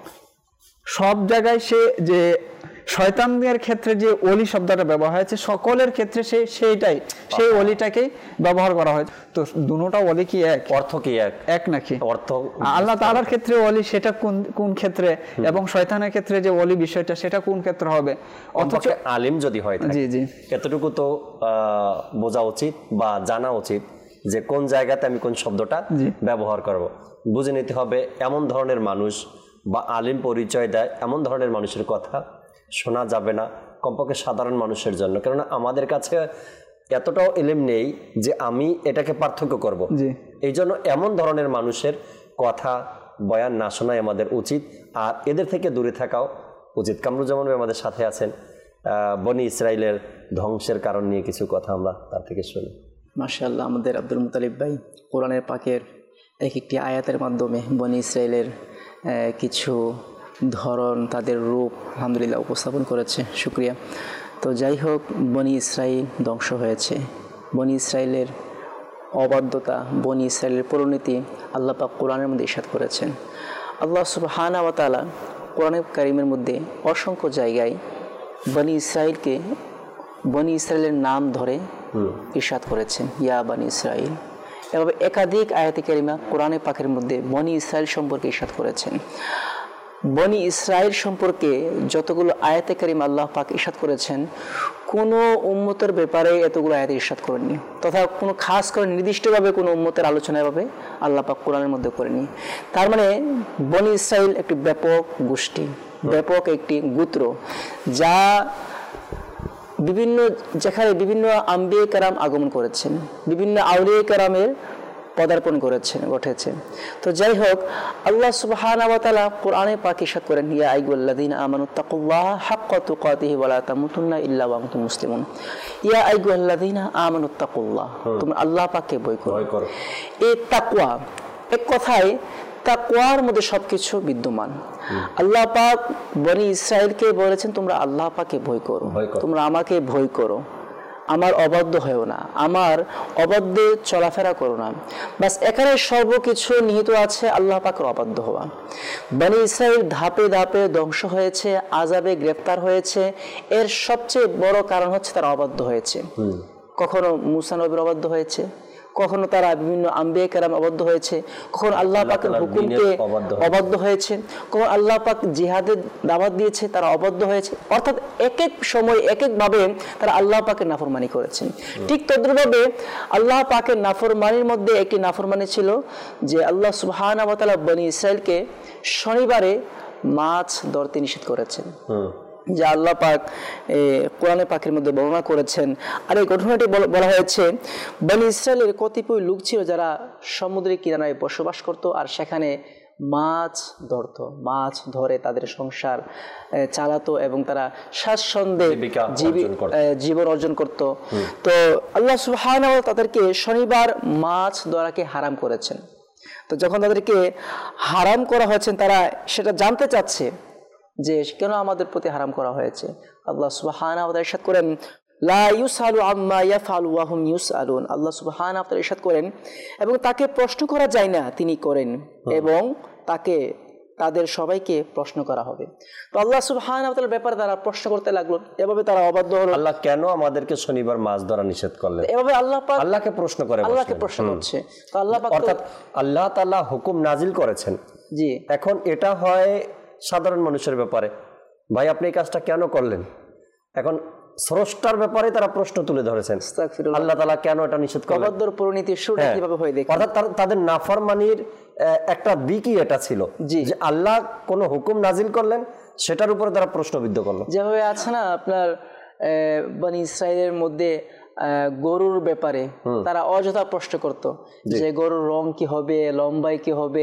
সব জায়গায়, সে যে শয়তানদের ক্ষেত্রে যে ওলি শব্দটা ব্যবহার হয়েছে সকলের ক্ষেত্রে সেই ওলিটাকে ব্যবহার করা হয়। তো দুটোটা ওলি কি এক, অর্থ কি এক নাকি? অর্থ আল্লাহ তাআলার ক্ষেত্রে ওলি সেটা কোন ক্ষেত্রে, এবং শয়তানের ক্ষেত্রে যে ওলি বিষয়টা সেটা কোন ক্ষেত্রে হবে? অথচ আলিম যদি হয়, এতটুকু তো বোঝা উচিত বা জানা উচিত যে কোন জায়গাতে আমি কোন শব্দটা ব্যবহার করব। বুঝে নিতে হবে এমন ধরনের মানুষ বা আলিম পরিচয় দেয় এমন ধরনের মানুষের কথা শোনা যাবে না, কমপক্ষে সাধারণ মানুষের জন্য। কেননা আমাদের কাছে এতটাও ইলম নেই যে আমি এটাকে পার্থক্য করব। এই জন্য এমন ধরনের মানুষের কথা বয়ান না শোনাই আমাদের উচিত, আর এদের থেকে দূরে থাকাও উচিত। কামরুজ্জামান ভাই আমাদের সাথে আছেন, বনি ইসরাইলের ধ্বংসের কারণ নিয়ে কিছু কথা আমরা তার থেকে শুনি। মাশাআল্লাহ, আমাদের আব্দুল মুতালিব ভাই কোরআনের পাকের একটি আয়াতের মাধ্যমে বনি ইসরাইলের কিছু ধরন, তাদের রূপ আলহামদুলিল্লাহ উপস্থাপন করেছে, শুকরিয়া। তো যাই হোক, বনি ইসরাইল ধ্বংস হয়েছে, বনি ইসরাইলের অবাধ্যতা, বনি ইসরাইলের পরিণতি আল্লাহ পাক কোরআনের মধ্যে ইরশাদ করেছেন। আল্লাহ সুবহানাহু ওয়া তাআলা কোরআনে কারীমের মধ্যে অসংখ্য জায়গায় বনি ইসরাইলের নাম ধরে ইরশাদ করেছেন, ইয়া বনি ইসরাইল। এভাবে একাধিক আয়াতে কারিমা কোরআনে পাকের মধ্যে বনি ইসরাইল সম্পর্কে ইরশাদ করেছেন। বনি ইসরাইল সম্পর্কে যতগুলো আয়াতে কারিম আল্লাহ পাক ইরশাদ করেছেন, কোনো উম্মতের ব্যাপারে এতগুলো আয়াতে ইরশাদ করেননি, তথা কোনো খাস করে নির্দিষ্টভাবে কোনো উম্মতের আলোচনা এভাবে আল্লাহ পাক কোরআনের মধ্যে করেনি। তার মানে বনি ইসরাইল একটি ব্যাপক গোষ্ঠী, ব্যাপক একটি গোত্র, যা যেখানে বিভিন্ন আম্বিয়ে কেরাম আগমন করেছেন, বিভিন্ন আউলিয়া কেরামের পদার্পণ ঘটেছে। তো যাই হোক, আল্লাহ সুবহানাহু ওয়া তাআলা কোরআনে পাক ইরশাদ করেন, ইয়া আইয়ুহাল্লাযীনা আমানুত্তাকুল্লাহা হাক্কা তুকাতিহি ওয়া লা তামুতুন্না ইল্লা ওয়া আনতুম মুসলিমুন। ইয়া আইয়ুহাল্লাযীনা আমানুত্তাকুল্লাহ, তোমরা আল্লাহ পাককে ভয় করো। এই তাকওয়া, এক কথায় তাকওয়ার মধ্যে সবকিছু বিদ্যমান। আল্লাহ পাক বনি ইসরাইলকে বলেছেন, তোমরা আল্লাহ পাককে ভয় করো, তোমরা আমাকে ভয় করো, আমার অবাধ্য হয়েও না, আমার অবাধ্যে চলাফেরা করো না। বাস এখানে সর্বকিছু নিহিত আছে আল্লাহ পাকের অবাধ্য হওয়া। বনি ইসরাইল ধাপে ধাপে ধ্বংস হয়েছে, আযাবে গ্রেফতার হয়েছে, এর সবচেয়ে বড় কারণ হচ্ছে তারা অবাধ্য হয়েছে। কখনো মূসা নবীর অবাধ্য হয়েছে, কখনো তারা বিভিন্ন আম্বিয়া কেরাম অবাধ্য হয়েছে, কখনো আল্লাহ পাকের হুকুমকে অবাধ্য হয়েছে, কখনো আল্লাহ পাক জিহাদের দাওয়াত দিয়েছে, তারা অবাধ্য হয়েছে। অর্থাৎ এক এক সময় এক এক ভাবে তারা আল্লাহ পাকের নাফরমানি করেছেন। ঠিক তদ্রুপভাবে আল্লাহ পাকের নাফরমানির মধ্যে একটি নাফরমানি ছিল যে আল্লাহ সুবহানাহু ওয়া তাআলা বনি ইসরাইলকে শনিবারে মাছ ধরতে নিষেধ করেছেন, যা আল্লাহ পাক কোরআনে পাকের মধ্যে বর্ণনা করেছেন। আর এই ঘটনাটি বলা হয়েছে, বনি ইসরায়েলের কতিপয় লোক ছিল যারা সমুদ্রের কিনারায় বসবাস করত, আর সেখানে মাছ ধরতো, মাছ ধরে তাদের সংসার চালাতো এবং তারা স্বাচ্ছন্দ্যে জীবন অর্জন করত। তো আল্লাহ সুবহানাহু ওয়া তাআলা তাদেরকে শনিবার মাছ ধরাকে হারাম করেছেন। তো যখন তাদেরকে হারাম করা হয়েছে, তারা সেটা জানতে চাচ্ছে যে কেন আমাদের প্রতি হারাম করা হয়েছে। আল্লাহ সুবহানাহু ওয়া তাআলা ইরশাদ করেন, লা ইউসালু আম্মা ইয়াফআলু ওয়া হুম ইউসআলুন। আল্লাহ সুবহানাহু ওয়া তাআলা ইরশাদ করেন, এবং তাকে প্রশ্ন করা যায় না, তিনি করেন, এবং তাদের সবাইকে প্রশ্ন করা হবে। তো আল্লাহ সুবহানাহু ওয়া তাআলার ব্যাপারে তারা প্রশ্ন করতে লাগলো, এভাবে তারা অবাধ্য হলো। আল্লাহ কেন আমাদেরকে শনিবার মাছ ধরা নিষেধ করলেন? এভাবে আল্লাহ পাক আল্লাহকে প্রশ্ন করে, আল্লাহকে প্রশ্ন করছে। তো আল্লাহ পাক, অর্থাৎ আল্লাহ তাআলা হুকুম নাজিল করেছেন। জি, এখন এটা হয় সাধারণ মানুষের ব্যাপারে, ভাই আপনি এই কাজটা কেন করলেন? এখন স্রষ্টার ব্যাপারে তারা প্রশ্ন তুলে ধরেছেন, আল্লাহ তাআলা কেন এটা নিষেধ করলেন? অবাধ্যর পরিণতির শুরুটা কিভাবে হয় দেখুন। অর্থাৎ তাদের নাফরমানির একটা দিকই এটা ছিল যে আল্লাহ কোন হুকুম নাজিল করলেন, সেটার উপরে তারা প্রশ্নবিদ্ধ করলো। যেভাবে আছে না আপনার বনি ইসরাইলের মধ্যে গরুর ব্যাপারে তারা অযথা প্রশ্ন করত যে গরুর রং কি হবে, লম্বাই কি হবে,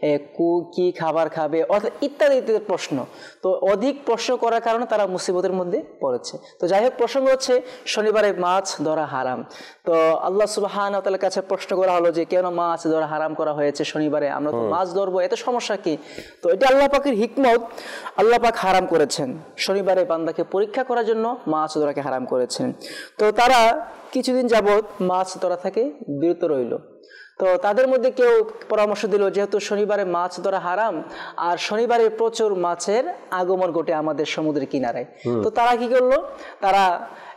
কি খাবার খাবে, অর্থাৎ ইত্যাদি ইত্যাদি প্রশ্ন। তো অধিক প্রশ্ন করার কারণে তারা মুসিবতের মধ্যে পড়েছে। তো যাই হোক, প্রসঙ্গ হচ্ছে শনিবারে মাছ ধরা হারাম। তো আল্লাহ সুবহানাহু ওয়া তাআলার কাছে প্রশ্ন করা হলো যে কেন মাছ ধরা হারাম করা হয়েছে শনিবারে, আমরা তো মাছ ধরবো, এত সমস্যা কি? তো এটা আল্লাহ পাকের হিকমত, আল্লাহ পাক হারাম করেছেন, শনিবারে বান্দাকে পরীক্ষা করার জন্য মাছ ধরাকে হারাম করেছেন। তো তারা কিছুদিন যাবত মাছ ধরা থেকে বিরত রইল। তো তাদের মধ্যে কেউ পরামর্শ দিল, যেহেতু শনিবারে মাছ ধরা হারাম আর শনিবারে প্রচুর মাছের আগমন ঘটে আমাদের সমুদ্রের কিনারায়, তো তারা কি করলো, তারা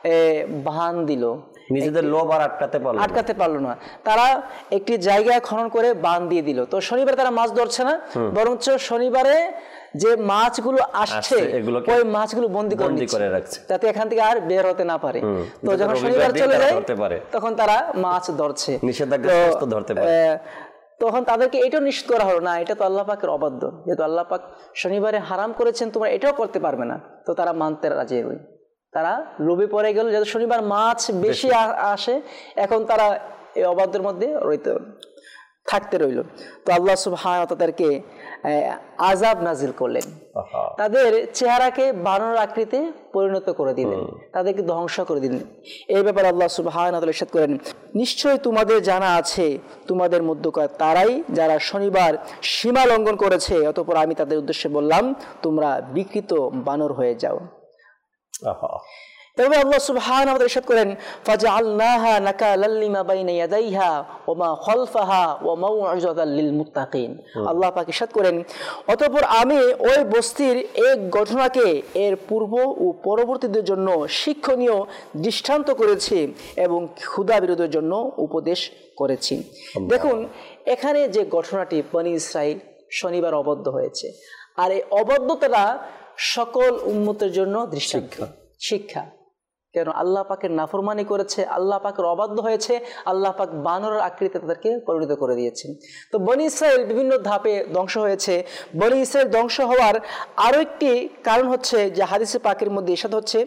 বাঁধ দিল, নিজেদের লোভ আর আটকাতে পারলো না। তারা একটি জায়গায় খনন করে বাঁধ দিয়ে দিল। তো শনিবারে তারা মাছ ধরছে না, বরঞ্চ শনিবারে যে মাছগুলো আসছে ওই মাছগুলো বন্দি করে রাখছে, যাতে এখান থেকে আর বের হতে না পারে। তো যখন শনিবার চলে যায় তখন তারা মাছ ধরছে, তখন তাদেরকে এটাও নিষেধ করা হলো না, এটা তো আল্লাহ পাকের অবাধ্য, যেহেতু আল্লাহ পাক শনিবারে হারাম করেছেন, তোমরা এটাও করতে পারবে না। তো তারা মানতে রাজি হই, তারা লোভে পড়ে গেল, যেহেতু শনিবার মাছ বেশি আসে, এখন তারা এই অবাধ্যের মধ্যে থাকতে রইল। তো আল্লাহ সুবহানাহু ওয়া তাআলা তাদেরকে আযাব নাজিল করলেন, তাদের চেহারাকে বানর আকৃতিতে পরিণত করে দিলেন, তাদেরকে ধ্বংস করে দিলেন। এই ব্যাপারে আল্লাহ সুবহানাহু ওয়া তাআলা ইরশাদ করেন, নিশ্চয়ই তোমাদের জানা আছে তোমাদের মধ্যকার তারাই যারা শনিবার সীমা লঙ্ঘন করেছে, অতঃপর আমি তাদের উদ্দেশ্যে বললাম তোমরা বিকৃত বানর হয়ে যাও। তবে আল্লাহ সুবহানাহু ওয়া তাআলা ইরশাদ করেন, ফাজআলনাহা নাকালাল লিমা বাইনা ইয়াদাইহা ওয়া মা খালফাহা ওয়া মাউইযাতাল লিল মুত্তাকিন। আল্লাহ পাক ইরশাদ করেন, অতঃপর আমি ওই বস্তির এক ঘটনাকে এর পূর্ব ও পরবর্তীদের জন্য শিক্ষণীয় দৃষ্টান্ত করেছি এবং ক্ষুধা বিরোধের জন্য উপদেশ করেছি। দেখুন, এখানে যে ঘটনাটি বনি ইসরাইল শনিবার অবদ্ধ হয়েছে, আর এই অবাধ্যতাটা সকল উম্মতের জন্য দৃষ্টান্ত, শিক্ষা। কেন আল্লাহ পাকের নাফরমানি করেছে, আল্লাহ পাকের অবাধ্য হয়েছে, আল্লাহ পাক বানরের আকৃতিতে তাদেরকে পরিণত করে দিয়েছেন। তো বনী ইসরাইল বিভিন্ন ধাপে ধ্বংস হয়েছে। বনী ইসরাইল ধ্বংস হওয়ার আরও একটি কারণ হচ্ছে যে হাদিসে পাকের মধ্যে ইরশাদ হচ্ছে,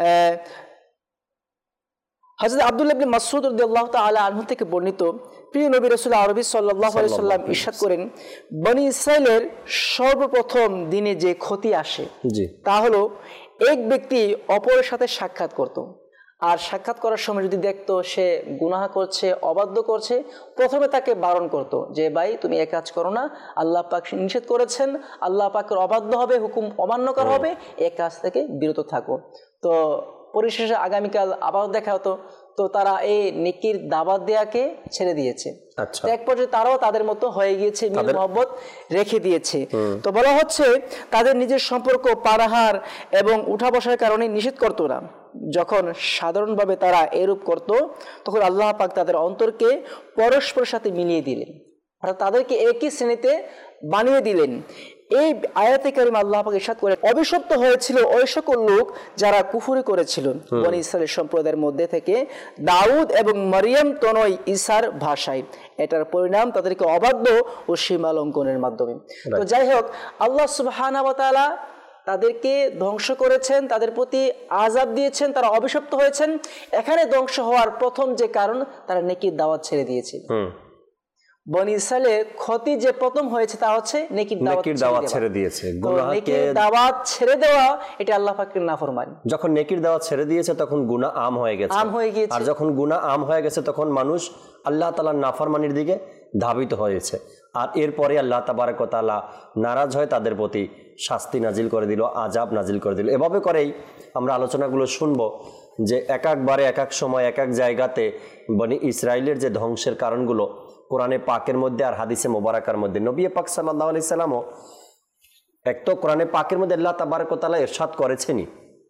হযরত আব্দুল্লাহ ইবনে মাসউদ রাদিয়াল্লাহু তাআলা আনহু থেকে বর্ণিত, প্রিয় নবী রাসূল আরবি সাল্লাল্লাহু আলাইহি সাল্লাম ইরশাদ করেন, বনী ইসরাইলের সর্বপ্রথম দিনে যে ক্ষতি আসে তা হলো এক ব্যক্তি অপরের সাথে সাক্ষাৎ করত, আর সাক্ষাৎ করার সময় যদি দেখতো সে গুনাহ করছে, অবাধ্য করছে, প্রথমে তাকে বারণ করত যে ভাই তুমি এ কাজ করো না, আল্লাহ পাক নিষেধ করেছেন, আল্লাহ পাকের অবাধ্য হবে, হুকুম অমান্য করা হবে, এ কাজ থেকে বিরত থাকো। তো পরিশেষে আগামীকাল আবার দেখা হতো, তো তারা এই নেকির দাওয়াত দেয়াকে ছেড়ে দিয়েছে। এক পর্যায়ে তারাও তাদের মতো হয়ে গিয়েছে, মিল মহব্বত রেখে দিয়েছে। তো বলা হচ্ছে তাদের নিজের সম্পর্ক পারাহার এবং উঠা বসার কারণে নিষেধ করতো না। যখন সাধারণভাবে তারা এরূপ করত তখন আল্লাহ পাক তাদের অন্তরকে পরস্পরের সাথে মিলিয়ে দিলেন, অর্থাৎ তাদেরকে একই শ্রেণীতে বানিয়ে দিলেন। এই আয়াতে কারিমা আল্লাহ পাক ইরশাদ করে, অভিশপ্ত হয়েছিল ওই সকল লোক যারা কুফরি করেছিল বনী ইসরাইল সম্প্রদায়ের মধ্যে থেকে দাউদ এবং মারিয়াম তনয় ঈসার ভাষায়। এটার পরিণাম তাদেরকে অবাধ্য ও সীমা লঙ্ঘনের মাধ্যমে। তো যাই হোক, আল্লাহ সুবহানাহু ওয়া তাআলা তাদেরকে ধ্বংস করেছেন, তাদের প্রতি আযাব দিয়েছেন, তারা অভিশপ্ত হয়েছেন। এখানে ধ্বংস হওয়ার প্রথম যে কারণ, তারা নেকির দাওয়াত ছেড়ে দিয়েছিল। বনী ইসরাইলের ক্ষতি যে প্রথম হয়েছে তা হচ্ছে নেকির দাওয়াত ছেড়ে দিয়েছে। নেকির দাওয়াত ছেড়ে দেওয়া এটা আল্লাহ পাকের নাফরমানি। যখন নেকির দাওয়াত ছেড়ে দিয়েছে তখন গুনাহ আম হয়ে গেছে, আর যখন গুনাহ আম হয়ে গেছে তখন মানুষ আল্লাহ তাআলার নাফরমানির দিকে ধাবিত হয়েছে। আর এরপরে আল্লাহ তাবারক ওয়া তাআলা নারাজ হয়ে তাদের প্রতি শাস্তি নাজিল করে দিল, আযাব নাজিল করে দিল। এভাবে করেই আমরা আলোচনাগুলো শুনবো যে এক একবারে এক এক সময় এক এক জায়গাতে বনী ইসরাইলের যে ধ্বংসের কারণগুলো কোরআনে পাকের মধ্যে আর হাদিসে মোবারকার মধ্যে, নবী পাক সাল্লাল্লাহু আলাইহি সাল্লামও এক তো কোরআনে পাকের মধ্যে আল্লাহ তাবারক ওয়া তাআলা ইরশাদ করেছেনই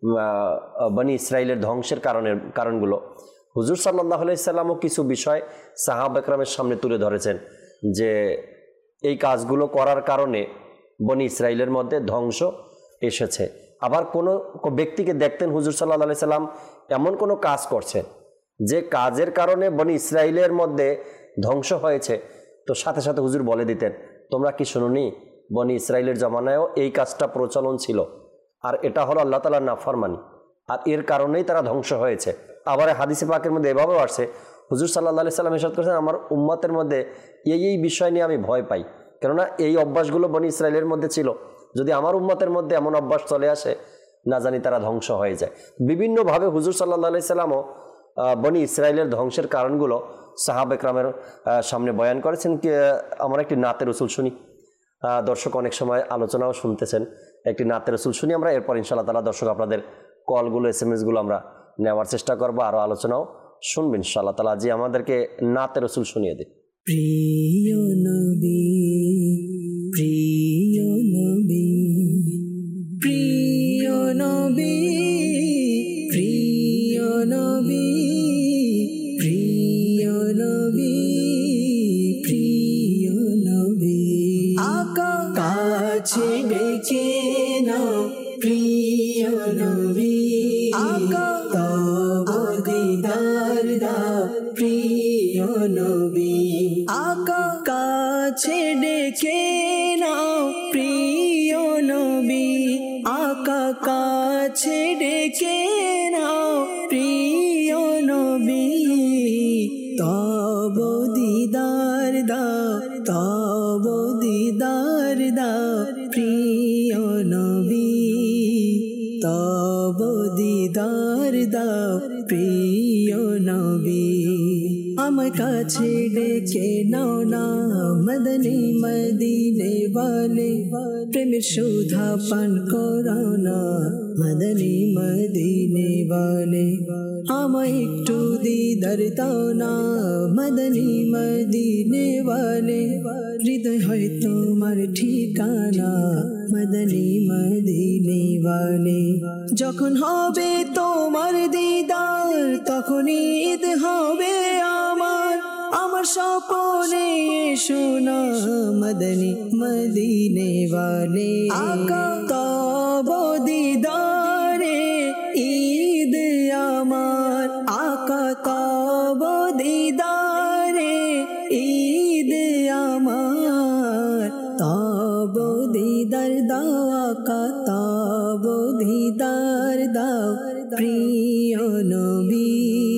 বনী ইসরাইলের ধ্বংসের কারণগুলো। হুজুর সাল্লাল্লাহু আলাইহি সাল্লামও কিছু বিষয় সাহাবা একরামের সামনে তুলে ধরেছেন যে এই কাজগুলো করার কারণে বনী ইসরাইলের মধ্যে ধ্বংস এসেছে। আবার কোনো ব্যক্তিকে দেখতেন হুজুর সাল্লাল্লাহু আলাইহি সাল্লাম এমন কোনো কাজ করছেন যে কাজের কারণে বনী ইসরাইলের মধ্যে ধ্বংস হয়েছে, তো সাথে সাথে হুজুর বলে দিতেন, তোমরা কি শুনুনি বনী ইসরাইলের জমানায়ও এই কাজটা প্রচলন ছিল, আর এটা হলো আল্লাহ তাআলার নাফরমানি, আর এর কারণেই তারা ধ্বংস হয়েছে। আবার হাদিসে পাকের মধ্যে এভাবেও আসছে, হুজুর সাল্লাল্লাহু আলাইহি সাল্লাম ইরশাদ করেছেন, আমার উম্মতের মধ্যে এই বিষয় নিয়ে আমি ভয় পাই, কেননা এই অভ্যাসগুলো বনী ইসরাইলের মধ্যে ছিল, যদি আমার উম্মতের মধ্যে এমন অভ্যাস চলে আসে না জানি তারা ধ্বংস হয়ে যায়। বিভিন্নভাবে হুজুর সাল্লাল্লাহু আলাইহি সাল্লামও বনী ইসরাইলের ধ্বংসের কারণগুলো সাহাবা একরামের সামনে বয়ান করেছেন। আমরা একটি নাতে রসুল শুনি, দর্শক অনেক সময় আলোচনাও শুনতেছেন, একটি নাতে রসুল শুনি আমরা, এরপর ইনশাআল্লাহ তাআলা দর্শক আপনাদের কলগুলো SMS-গুলো আমরা নেওয়ার চেষ্টা করবো, আরও আলোচনাও শুনবেন ইনশাআল্লাহ তাআলা। জি, আমাদেরকে নাতে রসুল শুনিয়ে দিন। প্রিয় নবী, প্রিয় নবী, প্রিয় নবী, প্রিয় নবী, প্রিয় নবী, প্রিয় নবী, আকা কাছে ডেকে নাও প্রিয় নবী, আকা তব দিদার দাও প্রিয় নবী, আকা কাছে ডেকে নাও প্রিয় নবী, আকা কাছে ডেকে নাও প্রিয় নবী, তব দিদার দাও, তব দিদার দাও প্রিয় নবী, তব দিদার দাও প্রিয় নবী, আমার কাছে ডেকে নাও না মদনী মদিনে वाले, প্রেমের সুধা পান করাও না মদনী মদিনে वाले, আমায় একটু দিদার দাও না মদনী মদিনে वाले, হৃদয় হয় তোমার ঠিকানা মদনী মদিনে वाले, যখন হবে তোমার দিদার তখন ঈদ হবে আমার, আমার স্বপনে শোনা মদনী মদিনে वाले आका तब दीदारे ईद আমার आका तब दीदारे ईद আমার तब दीदार दाओ आका तब दीदार दाओ प्रिय नबी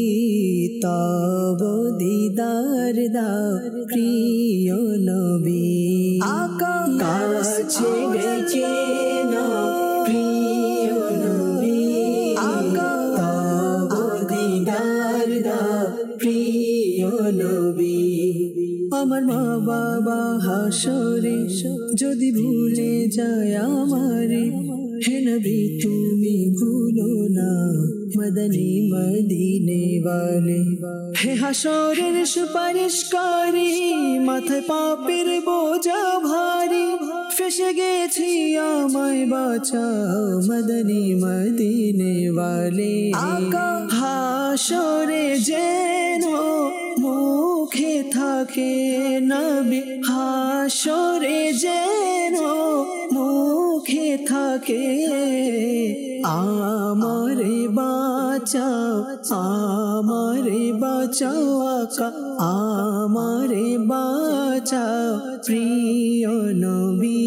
तब दीदार दाओ प्रिय नबी आका काछे डेके नाओ प्रिय नबी आका तब दीदार दाओ प्रिय नबी আমার মা বাবা হাসরে যদি ভুলে যায় আমারে হে নবী তুমি ভুলো না মদনী মদিনে वाले হে হাসরের সুপারিশকারী মাথায় পাপের বোঝা ভারী ফেসে গেছি আমায় বাঁচাও মদনী মদিনে वाले আকা হাসরে যেন মুখে থাকে নবী হাসরে যেন মুখে থাকে আমারে বাঁচাও আকা আমারে বাঁচাও প্রিয় নবী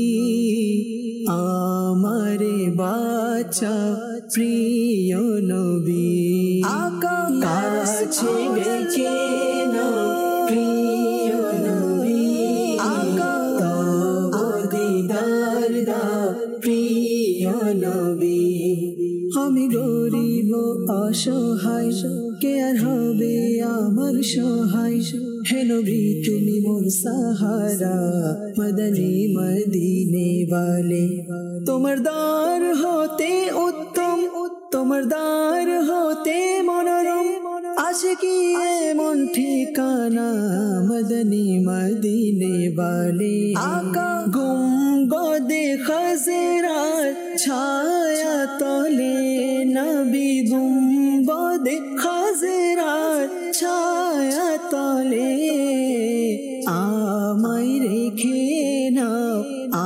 আমারে বাঁচাও প্রিয় নবী আকা কাছে ডেকে নাও প্রিয় নবী আকা তব দীদার দাও প্রিয় নবী আমি গরিব অসহায় কে আর হবে আমার সহায় হে নবী তুমি মোর সাহারা মদনী মদিনে वाले তোমার দ্বার হতে উত্তম তোমার দ্বার হতে মনোরম আছে কি এমন ঠিকানা মদনী মদিনে वाले আকা গুম্বদে খাজরার ছায়া তলে নবী গুম্বদে খাজরার ছায়া তলে আমায় রেখে নাও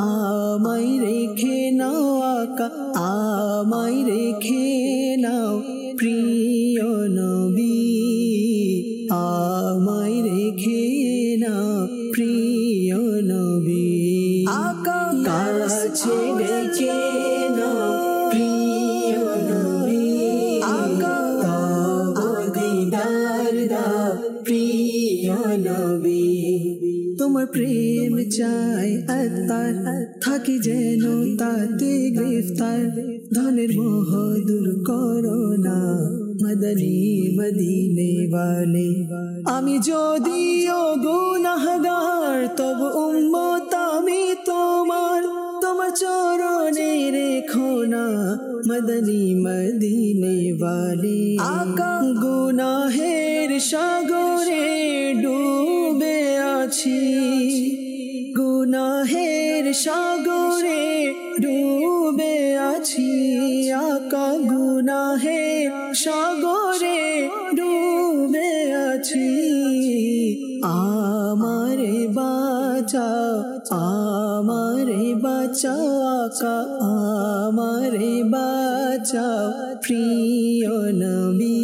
আকা আমায় রেখে নাও প্রিয় নবী আমায় রেখে নাও প্রিয় নবী আকা কাছে ডেকে নাও প্রিয় নবী আকা তব দীদার দাও প্রিয় নবী তোমার প্রেম চাই আত্মার থাকি যেন তাতে গ্রেফতার ধনের মোহ দূর করো না মদনী মদিনে वाले আমি যদিও গুনাহগার তব উম্মত আমি তোমার চরণে রেখো না মদনী মদিনে वाले আকা গুনাহের সাগরে ডুবে আছি গুনাহের সাগরে ডুবে আছি আকা গুনাহের সাগরে ডুবে আছি আমারে বাঁচাও আকা আমারে বাঁচাও প্রিয় নবী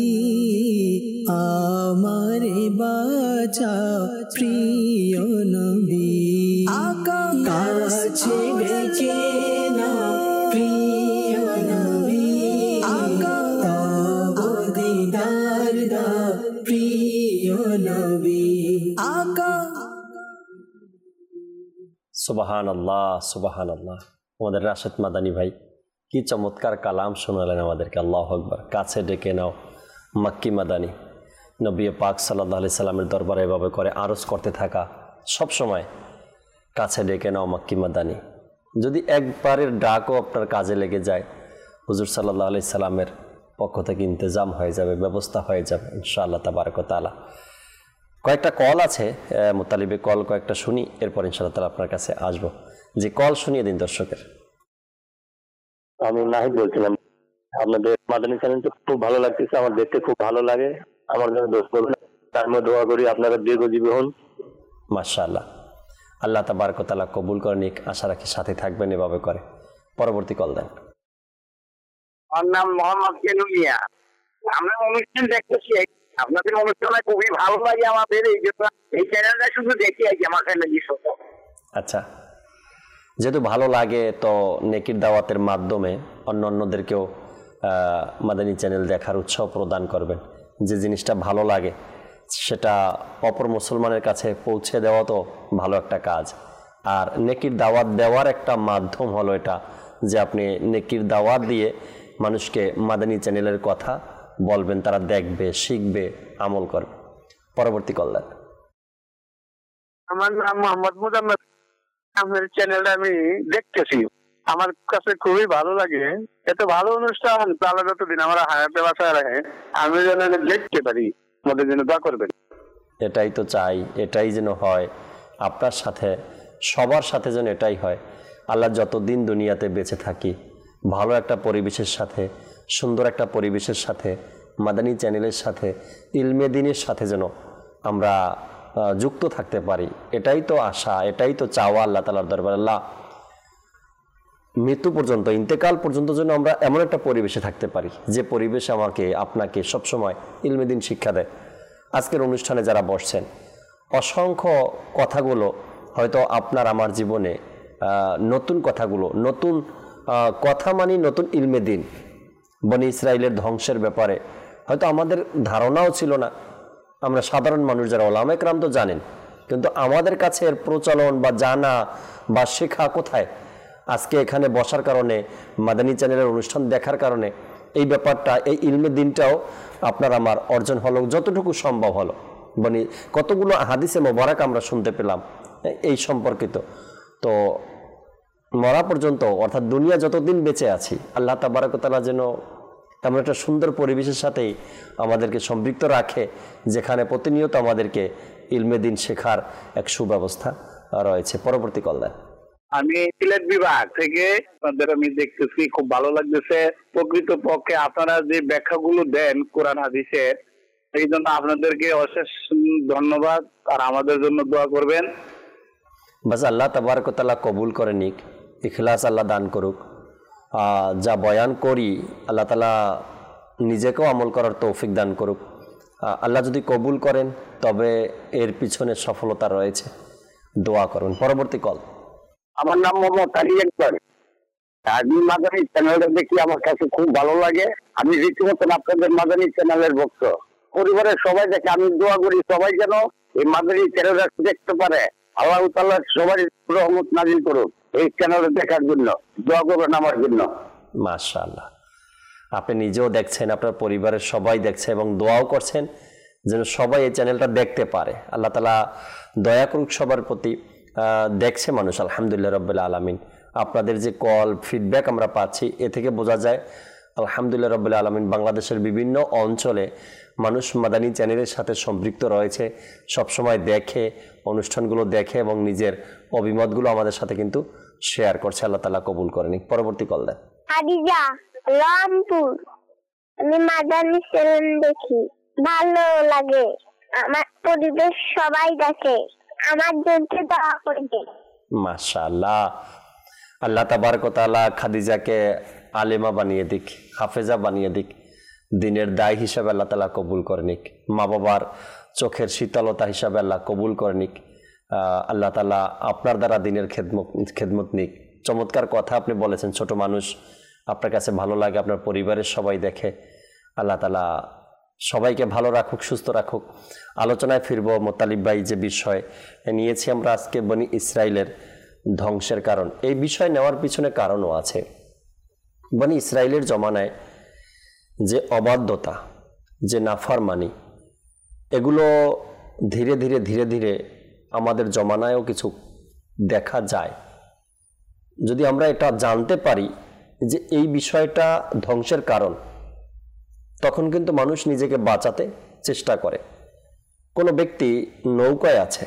আমারে বাঁচাও প্রিয় নবী আকা কাছে ডেকে নাও প্রিয় নবী আকা তব দীদার দাও প্রিয় নবী আকা সুবহানাল্লাহ সুবহানাল্লাহ। আমাদের রাশেদ মাদানী ভাই কি চমৎকার কালাম শোনালেন আমাদেরকে। আল্লাহু আকবার। কাছে ডেকে নাও মক্কি মাদানী, নবী পাক সাল্লাল্লাহু আলাইহি সাল্লামের দরবারে এভাবে করে আরজ করতে থাকা সব সময়। কাছে ডেকে নাও মক্কি মাদানী। যদি একবারের ডাকও আপনার কাজে লেগে যায়, হুজুর সাল্লাল্লাহু আলাইহি সাল্লামের পক্ষ থেকে ইন্তজাম হয়ে যাবে, ব্যবস্থা হয়ে যাবে ইনশাআল্লাহ তাবারক ওয়া তাআলা। কয়েকটা কল আছে, মুতালিবে কল কয়েকটা শুনি, এরপর ইনশাআল্লাহ তাআলা আপনার কাছে আসবো। যে কল শুনিয়ে দিন দর্শকের। আমি নাহিদ বলছিলাম। আপনাদের মাদানী চ্যানেলটা খুব ভালো লাগতেছে, আমার দেখতে খুব ভালো লাগে। আমার জন্য দোয়া করবেন, তার মধ্যে দোয়া করি আপনারা দীর্ঘজীবী হন। মাশাআল্লাহ, আল্লাহ তাবারক ওয়া তাআলা কবুল করে নিক, আশা রাখি সাথে থাকবেন এভাবে করে। পরবর্তী কল দেন। আমার নাম মোহাম্মদ কেনু মিয়া। আমরা অনুষ্ঠান দেখতেছি, আপনাদের অনুষ্ঠানে খুবই ভালো লাগে আমাদের, এই চ্যানেলটা শুধু দেখি আর কি, আমার ফ্যামিলি সহ। আচ্ছা, যেহেতু ভালো লাগে তো নেকির দাওয়াতের মাধ্যমে অন্যদেরকেও মাদানী চ্যানেল দেখার উৎসাহ প্রদান করবেন। যে জিনিসটা ভালো লাগে সেটা অপর মুসলমানের কাছে পৌঁছে দেওয়া তো ভালো একটা কাজ। আর নেকির দাওয়াত দেওয়ার একটা মাধ্যম হলো এটা, যে আপনি নেকির দাওয়াত দিয়ে মানুষকে মাদানী চ্যানেলের কথা বলবেন, তারা দেখবে, শিখবে, আমল করবে। পরবর্তী কল দেন। আমার নাম মোহাম্মদ মুজাম্মেল। আপনার চ্যানেলটা আমি দেখতেছি, আমার কাছে খুবই ভালো লাগে। এত ভালো অনুষ্ঠান তাহলে যতদিন আমার হায়াতে বাঁচায় রাখে, আমি যেন দেখতে পারি, আমাদের জন্য দোয়া করবেন। এটাই তো চাই, এটাই যেন হয় আপনার সাথে, সবার সাথে যেন এটাই হয়। আল্লাহ যতদিন দুনিয়াতে বেঁচে থাকি, ভালো একটা পরিবেশের সাথে, সুন্দর একটা পরিবেশের সাথে, মাদানী চ্যানেলের সাথে, ইলমে দ্বীনের সাথে যেন আমরা যুক্ত থাকতে পারি। এটাই তো আশা, এটাই তো চাওয়া আল্লাহ তাআলার দরবারে। আল্লাহ মৃত্যু পর্যন্ত, ইন্তেকাল পর্যন্ত যেন আমরা এমন একটা পরিবেশে থাকতে পারি যে পরিবেশ আমাকে আপনাকে সবসময় ইলমে দ্বীন শিক্ষা দেয়। আজকের অনুষ্ঠানে যারা বসছেন, অসংখ্য কথাগুলো হয়তো আপনার আমার জীবনে নতুন কথাগুলো, নতুন কথা মানে নতুন ইলমে দ্বীন, বনি ইসরাইলের ধ্বংসের ব্যাপারে হয়তো আমাদের ধারণাও ছিল না। আমরা সাধারণ মানুষ যারা ওলামা ইকরাম তো জানেন, কিন্তু আমাদের কাছে এর প্রচলন বা জানা বা শেখা কোথায়? আজকে এখানে বসার কারণে, মাদানী চ্যানেলের অনুষ্ঠান দেখার কারণে এই ব্যাপারটা, এই ইলমে দ্বীনটাও আপনার আমার অর্জন হলো যতটুকু সম্ভব হলো। মানে কতগুলো হাদিসে মোবারক আমরা শুনতে পেলাম এই সম্পর্কিত। তো মরা পর্যন্ত, অর্থাৎ দুনিয়া যতদিন বেঁচে আছি, আল্লাহ তাবারক ওয়া তাআলা যেন এমন একটা সুন্দর পরিবেশের সাথেই আমাদেরকে সম্পৃক্ত রাখে, যেখানে প্রতিনিয়ত আমাদেরকে ইলমে দ্বীন শেখার এক সুব্যবস্থা রয়েছে। পরবর্তী কল দেন। আমি সিলেট বিভাগ থেকে আপনাদের আমি দেখতেছি, খুব ভালো লাগতেছে। প্রকৃত পক্ষে আপনারা যে ব্যাখ্যাগুলো দেন কোরআন হাদিসের, এই জন্য আপনাদেরকে অশেষ ধন্যবাদ, আর আমাদের জন্য দোয়া করবেন। বাস আল্লাহ তাবারক ওয়া তাআলা কবুল করে নিক, ইখলাস আল্লাহ দান করুক। যা বয়ান করি আল্লাহ তাআলা নিজেকেও আমল করার তৌফিক দান করুক। আল্লাহ যদি কবুল করেন তবে এর পিছনে সফলতা রয়েছে, দোয়া করুন। পরবর্তী কল। আমার নাম মোহাম্মদ আলী আকবর। আমি মাদানী চ্যানেলটা দেখি, আমার কাছে খুব ভালো লাগে। আমি রীতিমতো আপনাদের মাদানী চ্যানেলের ভক্ত, পরিবারের সবাই দেখে। আমি দোয়া করি সবাই যেন এই মাদানী চ্যানেলটা দেখতে পারে। আল্লাহ তাআলা সবার রহমত নাজিল করুন এই চ্যানেলটা দেখার জন্য। দোয়া করবেন আমার জন্য। মাশাআল্লাহ, আপনি নিজেও দেখছেন, আপনার পরিবারের সবাই দেখছে এবং দোয়াও করছেন যেন সবাই এই চ্যানেলটা দেখতে পারে। আল্লাহ তাআলা দয়া করুক সবার প্রতি। দেখছে মানুষ, আলহামদুলিল্লাহ রাব্বিল আলামিন। আপনাদের যে কল ফিডব্যাক আমরা পাচ্ছি, এ থেকে বোঝা যায় আলহামদুলিল্লাহ রাব্বিল আলামিন বাংলাদেশের বিভিন্ন অঞ্চলে মানুষ মাদানী চ্যানেলের সাথে সম্পৃক্ত রয়েছে, সবসময় দেখে, অনুষ্ঠানগুলো দেখে এবং নিজের অভিমতগুলো আমাদের সাথে কিন্তু শেয়ার করছে। আল্লাহ তাআলা কবুল করেনি। পরবর্তী কল দেন। খাদিজা, রামপুর। আমি মাদানী চ্যানেল দেখি, ভালো লাগে। আমার পরিবেশ সবাই দেখে, আমার জন্য দোয়া করবে। মাশাআল্লাহ, আল্লাহ তাবারক ওয়া তাআলা খাদিজাকে আলেমা বানিয়ে দিক, হাফেজা বানিয়ে দিক, দিনের দায় হিসাবে আল্লাহ তাআলা কবুল করে নিক, মা বাবার চোখের শীতলতা হিসাবে আল্লাহ কবুল করে নিক। আল্লাহ তাআলা আপনার দ্বারা দিনের খেদমত নিক। চমৎকার কথা আপনি বলেছেন, ছোট মানুষ, আপনার কাছে ভালো লাগে, আপনার পরিবারের সবাই দেখে। আল্লাহ তাআলা সবাইকে ভালো রাখুক, সুস্থ রাখুক। আলোচনায় ফিরব মোতালিব ভাই যে বিষয় নিয়েছি আমরা আজকে, বনি ইসরাইলের ধ্বংসের কারণ। এই বিষয় নেওয়ার পিছনে কারণও আছে। বনি ইসরাইলের জমানায় যে অবাধ্যতা, যে নাফরমানি, এগুলো ধীরে ধীরে ধীরে ধীরে আমাদের জমানায়ও কিছু দেখা যায়। যদি আমরা এটা জানতে পারি যে এই বিষয়টা ধ্বংসের কারণ, তখন কিন্তু মানুষ নিজেকে বাঁচাতে চেষ্টা করে। কোনো ব্যক্তি নৌকায় আছে,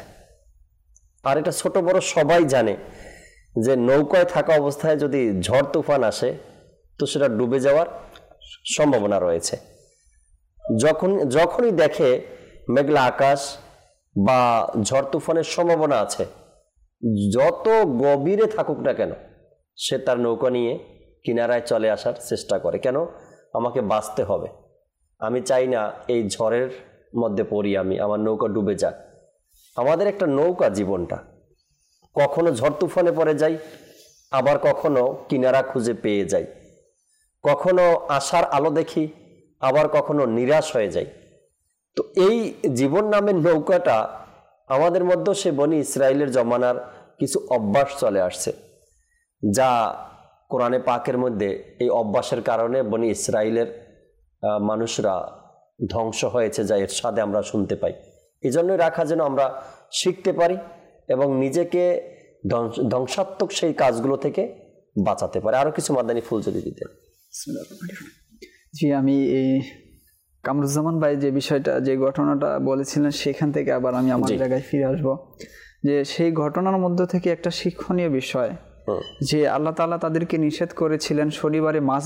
আর এটা ছোট বড় সবাই জানে যে নৌকায় থাকা অবস্থায় যদি ঝড় তুফান আসে তো সেটা ডুবে যাওয়ার সম্ভাবনা রয়েছে। যখনই দেখে মেঘলা আকাশ বা ঝড় তুফানের সম্ভাবনা আছে, যত গভীরে থাকুক না কেন সে তার নৌকা নিয়ে কিনারায় চলে আসার চেষ্টা করে। কেন? আমাকে বাঁচতে হবে, আমি চাই না এই ঝড়ের মধ্যে পড়ি, আমার নৌকা ডুবে যাক। আমাদের একটা নৌকা জীবনটা, কখনো ঝড় তুফানে পড়ে যাই, আবার কখনো কিনারা খুঁজে পেয়ে যাই, কখনো আশার আলো দেখি, আবার কখনো নিরাশ হয়ে যাই। তো এই জীবন নামের নৌকাটা আমাদের মধ্যে সে বনি ইসরায়েলের জমানার কিছু অভ্যাস চলে আসছে, যা কোরআনে পাকের মধ্যে এই অভ্যাসের কারণে বনি ইসরায়েলের মানুষরা ধ্বংস হয়েছে, যা এর সাথে আমরা শুনতে পাই। এই জন্যই রাখা যেন আমরা শিখতে পারি এবং নিজেকে ধ্বংসাত্মক সেই কাজগুলো থেকে বাঁচাতে পারি। আরো কিছু মাদানী ফুল যদি দিতেন। জি, আমি এই কামরুজ্জামান ভাই যে বিষয়টা, যে ঘটনাটা বলেছিলেন, সেখান থেকে আবার আমি আমার জায়গায় ফিরে আসবো। যে সেই ঘটনার মধ্য থেকে একটা শিক্ষণীয় বিষয়, যে আল্লাহ তাআলা তাদেরকে নিষেধ করেছিলেন শনিবারে মাছ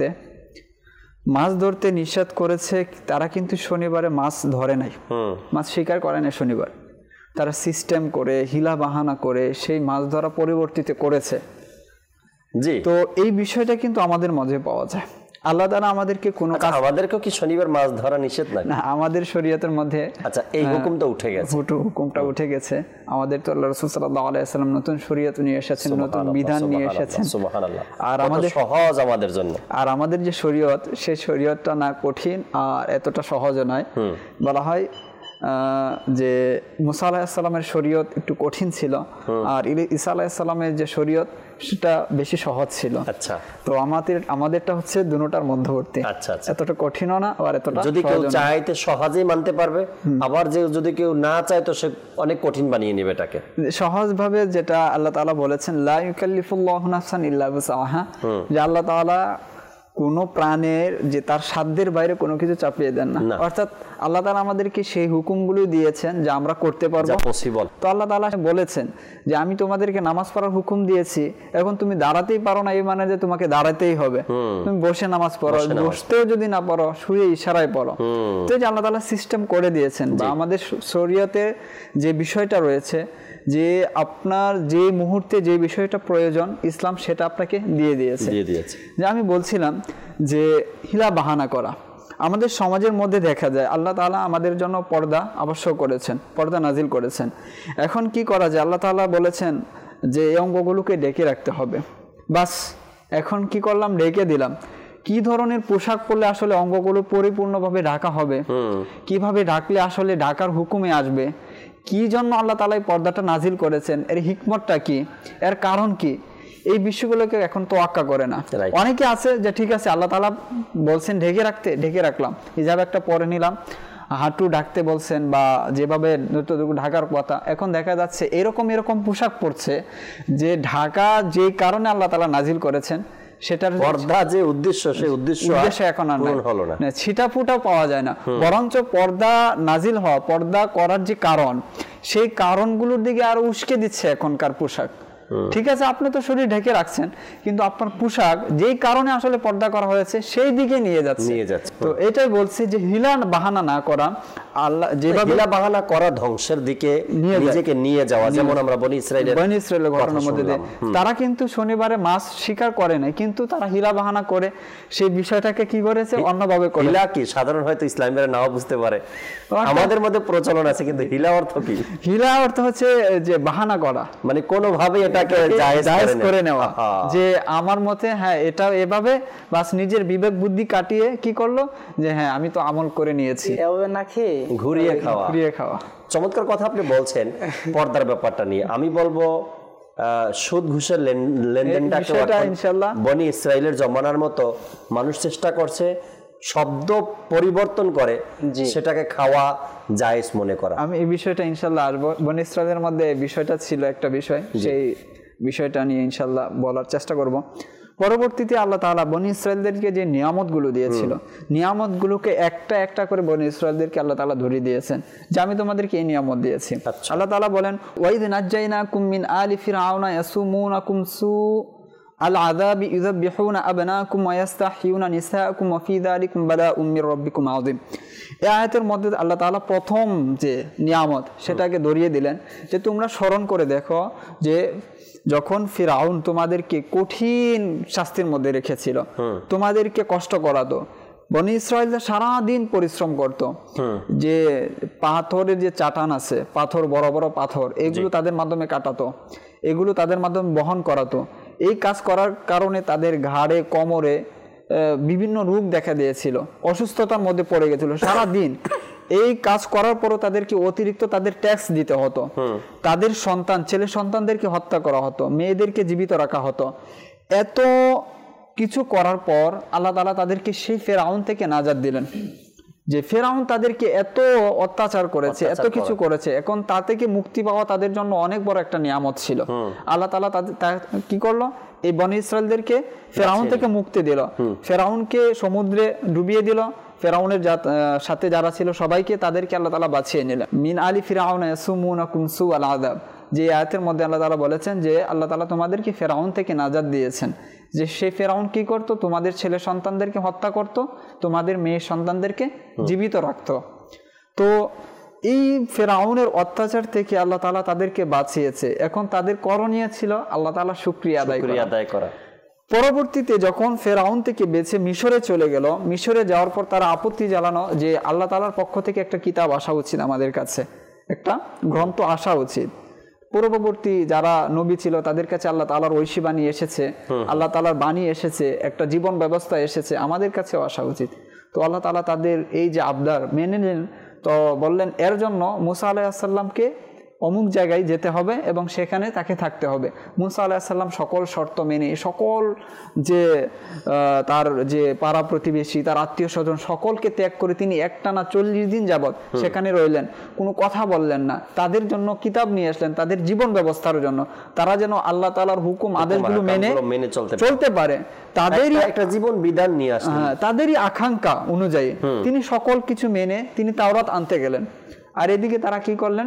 ধরতে নিষেধ করেছে। তারা কিন্তু শনিবারে মাছ ধরে নাই, মাছ শিকার করে না শনিবার। তারা সিস্টেম করে, হিলা বাহানা করে সেই মাছ ধরা পরিবর্তিত করেছে। জি, তো এই বিষয়টা কিন্তু আমাদের মাঝে পাওয়া যায়। আল্লাহ তাআলা আমাদেরকে কোনো কাজ, আমাদেরকেও কি শনিবার মাছ ধরা নিষেধ না? আমাদের শরীয়তের মধ্যে আচ্ছা, এই হুকুমটা উঠে গেছে, হুকুমটা উঠে গেছে। আমাদের তো আল্লাহ রাসূল সাল্লাল্লাহু আলাইহি ওয়াসাল্লাম নতুন শরীয়ত নিয়ে এসেছেন, নতুন বিধান নিয়ে এসেছেন। সুবহানাল্লাহ। আর আমাদের সহজ আমাদের জন্য, আর আমাদের যে শরীয়ত, সেই শরীয়তটা না কঠিন আর এতটা সহজও নয়। বলা হয় যে মুসা আলাইহিস সালামের শরীয়ত একটু কঠিন ছিল, আর ঈসা আলাইহিস সালামের যে শরীয়ত সেটা বেশি সহজ ছিল। আচ্ছা, তো আমাদেরটা হচ্ছে দুটোটার মধ্যবর্তী। আচ্ছা, এতটা কঠিনও না আর এতটা, যদি কেউ চাইতে সহজেই মানতে পারবে, আবার যে যদি কেউ না চায় তো সে অনেক কঠিন বানিয়ে নেবে এটাকে। সহজ ভাবে যেটা আল্লাহ তাআলা বলেছেন, লা ইউকাল্লিফুল্লাহু নাফসান ইল্লা বিসআহা, যে আল্লাহ তাআলা কোনো প্রাণের যে তার সাধ্যের বাইরে কোনো কিছু চাপিয়ে দেন না। অর্থাৎ আল্লাহ তাআলা আমাদেরকে সেই হুকুমগুলো দিয়েছেন যা আমরা করতে পারবো, পসিবল। তো আল্লাহ তাআলা বলেছেন যে আমি তোমাদেরকে নামাজ পড়ার হুকুম দিয়েছি, এখন তুমি দাঁড়াতেই পারো না, এই মানে যে তোমাকে দাঁড়াতেই হবে। তুমি বসে নামাজ পড়ো, বসতেও যদি না পড়ো শুয়ে ইশারায় পড়ো। তো এই যে আল্লাহ তাআলা সিস্টেম করে দিয়েছেন, বা আমাদের শরীয়তে যে বিষয়টা রয়েছে, যে আপনার যে মুহূর্তে যে বিষয়টা প্রয়োজন, ইসলাম সেটা আপনাকে দিয়ে দিয়েছে। যে আমি বলছিলাম যে হিলা বাহানা করা আমাদের সমাজের মধ্যে দেখা যায়। আল্লাহ তাআলা আমাদের জন্য পর্দা আবশ্যক করেছেন, পর্দা নাজিল করেছেন। এখন কি করা যায়? আল্লাহ তাআলা বলেছেন যে এই অঙ্গগুলোকে ঢেকে রাখতে হবে, বাস। এখন কি করলাম? ঢেকে দিলাম। কি ধরনের পোশাক পরলে আসলে অঙ্গগুলো পরিপূর্ণভাবে ঢাকা হবে, কিভাবে ঢাকলে আসলে ঢাকার হুকুমে আসবে, কি জন্য আল্লাহ তাআলা এই পর্দাটা নাজিল করেছেন, এর হিকমতটা কি, এর কারণ কি, এই বিষয়গুলোকে এখন তোয়াক্কা করে না। অনেকে আছে যে ঠিক আছে আল্লাহ তাআলা বলছেন ঢেকে রাখতে, ঢেকে রাখলাম, হিজাব একটা পরে নিলাম, হাঁটু ঢাকতে বলছেন বা যেভাবে ঢাকার কথা, এখন দেখা যাচ্ছে এরকম পোশাক পরছে যে ঢাকা যে কারণে আল্লাহ তাআলা নাজিল করেছেন সেটার পর্দা যে উদ্দেশ্য, সেই উদ্দেশ্য এখন আর হলো না, ছিটা ফুটাও পাওয়া যায় না। বরঞ্চ পর্দা নাজিল হওয়া, পর্দা করার যে কারণ, সেই কারণগুলোর দিকে আরো উস্কে দিচ্ছে এখনকার পোশাক। ঠিক আছে, আপনি তো শরীর ঢেকে রাখছেন, কিন্তু আপনার পোশাক যেই কারণে আসলে পর্দা করা হয়েছে সেই দিকে নিয়ে যাচ্ছে। তো এটাই বলছি যে হিলা বাহানা না করা, আল্লাহ যেভাবে হিলা বাহানা করা ধ্বংসের দিকে নিজেকে নিয়ে যাওয়া। যেমন আমরা বনি ইসরায়েলের ঘটনার মধ্যে তারা কিন্তু শনিবারে মাছ শিকার করে নাই, কিন্তু তারা হিলা বাহানা করে সেই বিষয়টাকে কি করেছে, অন্যভাবে করে। হিলা কি সাধারণ হয়তো ইসলামীরা নাও বুঝতে পারে, আমাদের মধ্যে প্রচলন আছে, কিন্তু হিলা অর্থ কি? হিলা অর্থ হচ্ছে যে বাহানা করা, মানে কোনোভাবে এটাকে জায়েজ করে নেওয়া, যে আমার মতে হ্যাঁ এটা এভাবে, বাস নিজের বিবেক বুদ্ধি কাটিয়ে কি করলো যে হ্যাঁ আমি তো আমল করে নিয়েছি, এভাবে না খেয়ে ঘুরিয়ে খাওয়া। চমৎকার কথা আপনি বলছেন পর্দার ব্যাপারটা নিয়ে। আমি বলবো সুদ ঘুষের লেনদেনটাকে ইনশাআল্লাহ বনি ইসরায়েলের জমানার মতো মানুষ চেষ্টা করছে শব্দ পরিবর্তন করে সেটাকে খাওয়া জায়েজ মনে করা। আমি এই বিষয়টা ইনশাআল্লাহ আসবো। বনি ইসরায়েলের মধ্যে বিষয়টা ছিল একটা বিষয়, সেই বিষয়টা নিয়ে ইনশাআল্লাহ বলার চেষ্টা করব। পরবর্তীতে আল্লাহ তাআলা বনি ইসরায়েলদেরকে যে নিয়ামতগুলো দিয়েছিল, নিয়ামতগুলোকে একটা একটা করে বনি ইসরায়েলদেরকে আল্লাহ তাআলা ধরিয়ে দিয়েছেন যে আমি তোমাদেরকে এই নিয়ামত দিয়েছি। আল্লাহ তাআলা বলেন ওয়াইদ নাজ্জাইনাকুম মিন আলি ফিরআউনা ইয়াসুমুনাকুম সু আল আযাবি ইউযাববিহুনা আবনাকুম ওয়া ইস্তাহয়ুনা নিসাআকুম ওয়া ফি যালিকুম বালাউম মির রাব্বিকুম আযীম। এই আয়াতের মধ্যে আল্লাহ তাআলা প্রথম যে নিয়ামত সেটাকে ধরিয়ে দিলেন যে তোমরা স্মরণ করে দেখো যে যখন ফিরাউন তোমাদেরকে কঠিন শাস্তির মধ্যে রেখেছিল, তোমাদেরকে কষ্ট করাতো, বনি ইসরায়েলরা সারাদিন পরিশ্রম করত, যে পাথরের যে চাটান আছে, পাথর বড় বড় পাথর, এগুলো তাদের মাধ্যমে কাটাতো, এগুলো তাদের মাধ্যমে বহন করাতো। এই কাজ করার কারণে তাদের ঘাড়ে কোমরে বিভিন্ন রোগ দেখা দিয়েছিল, অসুস্থতার মধ্যে পড়ে গেছিল সারাদিন। এই কাজ করার পরও তাদেরকে অতিরিক্ত তাদের ট্যাক্স দিতে হতো, তাদের সন্তান ছেলে সন্তানদেরকে হত্যা করা হতো, মেয়েদেরকে জীবিত রাখা হতো। এত কিছু করার পর আল্লাহ তাআলা তাদেরকে সেই ফেরাউন থেকে নাজাত দিলেন, যে ফেরাউন তাদেরকে এত অত্যাচার করেছে, এত কিছু করেছে, এখন তা থেকে মুক্তি পাওয়া তাদের জন্য অনেক বড় একটা নিয়ামত ছিল। আল্লাহ তাআলা কি করলো, এই বনি ইসরায়েলদেরকে ফেরাউন থেকে মুক্তি দিল, ফেরাউনকে সমুদ্রে ডুবিয়ে দিল, ফেরাউনের সাথে যারা ছিল সবাইকে তাদেরকে আল্লাহ তাআলা বাঁচিয়ে নিলেন। মিন আলি ফিরাউনা ইয়াসুমুনাকুম সুআল আযাব, যে আয়াতের মধ্যে আল্লাহ তাআলা বলেছেন যে আল্লাহ তাআলা তোমাদেরকে ফেরাউন থেকে নাজাত দিয়েছেন, যে সেই ফেরাউন কি করত, তোমাদের ছেলে সন্তানদেরকে হত্যা করত, তোমাদের মেয়ে সন্তানদেরকে জীবিত রাখত। তো এই ফেরাউনের অত্যাচার থেকে আল্লাহ তাআলা তাদেরকে বাঁচিয়েছে। এখন তাদের করণীয় ছিল আল্লাহ তাআলা শুকরিয়া আদায় করা। পরবর্তীতে যখন ফেরাউন থেকে বেঁচে মিশরে চলে গেল, মিশরে যাওয়ার পর তারা আপত্তি জানানো যে আল্লাহ তাআলার পক্ষ থেকে একটা কিতাব আসা উচিত, আমাদের কাছে একটা গ্রন্থ আসা উচিত। পূর্ববর্তী যারা নবী ছিল তাদের কাছে আল্লাহ তাআলার ঐশী বাণী এসেছে, আল্লাহ তাআলার বাণী এসেছে, একটা জীবন ব্যবস্থা এসেছে, আমাদের কাছেও আসা উচিত। তো আল্লাহ তাআলা তাদের এই যে আবদার মেনে নিলেন। তো বললেন এর জন্য মুসা আলাইহিস সালামকে অমুক জায়গায় যেতে হবে এবং সেখানে তাকে থাকতে হবে। মুসা আলাইহিস সালাম সকল শর্ত মেনে, সকল যে তার যে পাড়া প্রতিবেশী, তার আত্মীয় স্বজন সকলকে ত্যাগ করে তিনি একটানা 40 দিন যাবত সেখানে রইলেন, কোনো কথা বললেন না। তাদের জন্য কিতাব নিয়ে আসলেন, তাদের জীবন ব্যবস্থার জন্য, তারা যেন আল্লাহ তাআলার হুকুম আদেশগুলো মেনে চলতে পারে, তাদেরই একটা জীবন বিধান নিয়ে আসলেন। তাদেরই আকাঙ্ক্ষা অনুযায়ী তিনি সকল কিছু মেনে তিনি তাওরাত আনতে গেলেন। আর এদিকে তারা কি করলেন,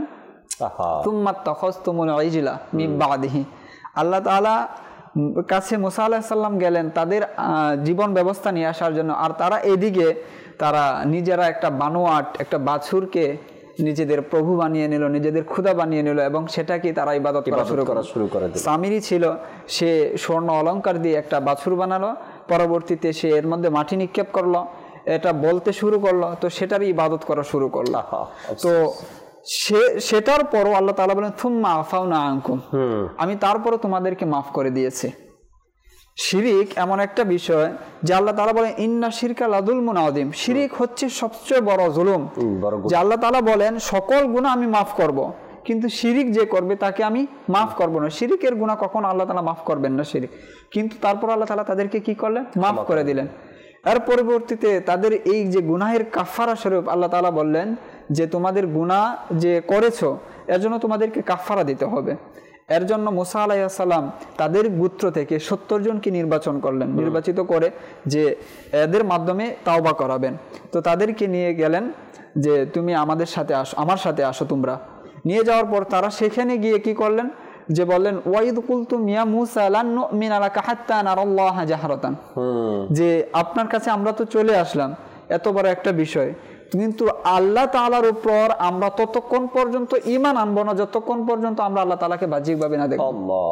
আল্লাহ তাআলা কাছে মুসা আলাইহিস সালাম গেলেন তাদের জীবন ব্যবস্থা নিয়ে আসার জন্য, আর তারা এদিকে তারা নিজেরা একটা বানোয়াট, একটা বাছুরকে নিজেদের প্রভু বানিয়ে নিল, নিজেদের খুদা বানিয়ে নিল এবং সেটাকে তারা ইবাদত করা শুরু করে দিল। সামিরি ছিল, সে স্বর্ণ অলংকার দিয়ে একটা বাছুর বানালো, পরবর্তীতে সে এর মধ্যে মাটি নিক্ষেপ করলো, এটা বলতে শুরু করলো, তো সেটারই ইবাদত করা শুরু করলো। তো সেটার পরও আল্লাহ তাআলা বলেন থুম্মা আফাউনা আনকুম, আমি তারপরও তোমাদেরকে মাফ করে দিয়েছি। শিরিক এমন একটা বিষয় যে আল্লাহ তাআলা বলেন ইন্না শিরকা লাযুলমুন আযীম, শিরিক হচ্ছে সবচেয়ে বড় জুলুম। যে আল্লাহ তাআলা বলেন সকল গুনাহ আমি মাফ করব, কিন্তু শিরিক যে করবে তাকে আমি মাফ করব না। শিরিকের গুনাহ কখনো আল্লাহ তাআলা মাফ করবেন না, শিরিক। কিন্তু তারপর আল্লাহ তাআলা তাদেরকে কি করলেন, মাফ করে দিলেন। এর পরবর্তীতে তাদের এই যে গুনাহের কাফারা স্বরূপ আল্লাহ তাআলা বললেন যে তোমাদের গুনাহ যে করেছো এর জন্য তোমাদেরকে কাফারা দিতে হবে। এর জন্য মুসা আলাইহিস সালাম তাদের গোত্র থেকে 70 জনকে নির্বাচিত করে যে এদের মাধ্যমে তাওবা করাবেন। তো তাদেরকে নিয়ে গেলেন যে তুমি আমাদের সাথে আসো, আমার সাথে আসো। তোমরা নিয়ে যাওয়ার পর তারা সেখানে গিয়ে কি করলেন, যে বললেন ওয়াইদ কুলতুম ইয়া মুসা লান নুমিনা লাকা হাত্তা নারাল্লাহা জাহরাতান, যে আপনার কাছে আমরা তো চলে আসলাম, এত বড় একটা বিষয়, কিন্তু আল্লাহ তাআলার উপর আমরা ততক্ষণ পর্যন্ত ঈমান আনবো না যতক্ষণ পর্যন্ত আমরা আল্লাহ তাআলাকে বাহ্যিকভাবে না দেখব।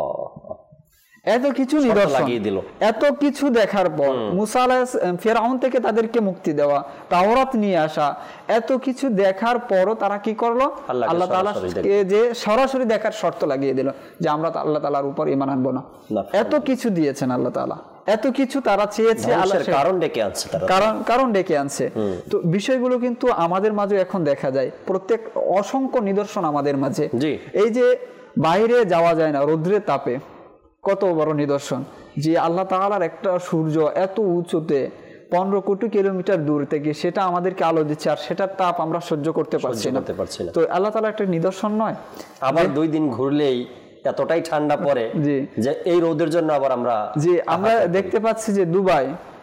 এত কিছু নিদর্শন, এত কিছু দেখার পর মুসা আলাইহিস ফিরআউন থেকে তাদেরকে মুক্তি দেওয়া, তাওরাত নিয়ে আসা, এত কিছু দেখার পরও তারা কি করলো, আল্লাহ তাআলাকে যে সরাসরি দেখার শর্ত লাগিয়ে দিল যে আমরা আল্লাহ তাআলার উপর ঈমান আনবো না। এত কিছু দিয়েছেন আল্লাহ তাআলা, এত কিছু তারা চেয়েছে, কারণ ডেকে আনছে। তো বিষয়গুলো কিন্তু আমাদের মাঝে এখন দেখা যায়, প্রত্যেক অসংখ্য নিদর্শন আমাদের মাঝে। এই যে বাইরে যাওয়া যায় না রৌদ্রের তাপে, কত বড় নিদর্শন যে আল্লাহ তাআলার একটা সূর্য এত উঁচুতে 15 কোটি কিলোমিটার দূর থেকে সেটা আমাদেরকে আলো দিচ্ছে, আর সেটার তাপ আমরা সহ্য করতে পারছি না। তো আল্লাহ তাআলা একটা নিদর্শন নয়? আবার 2 দিন ঘুরলেই এতটাই ঠান্ডা পড়ে যে এই রোদের জন্য আবার আমরা দেখতে পাচ্ছি যে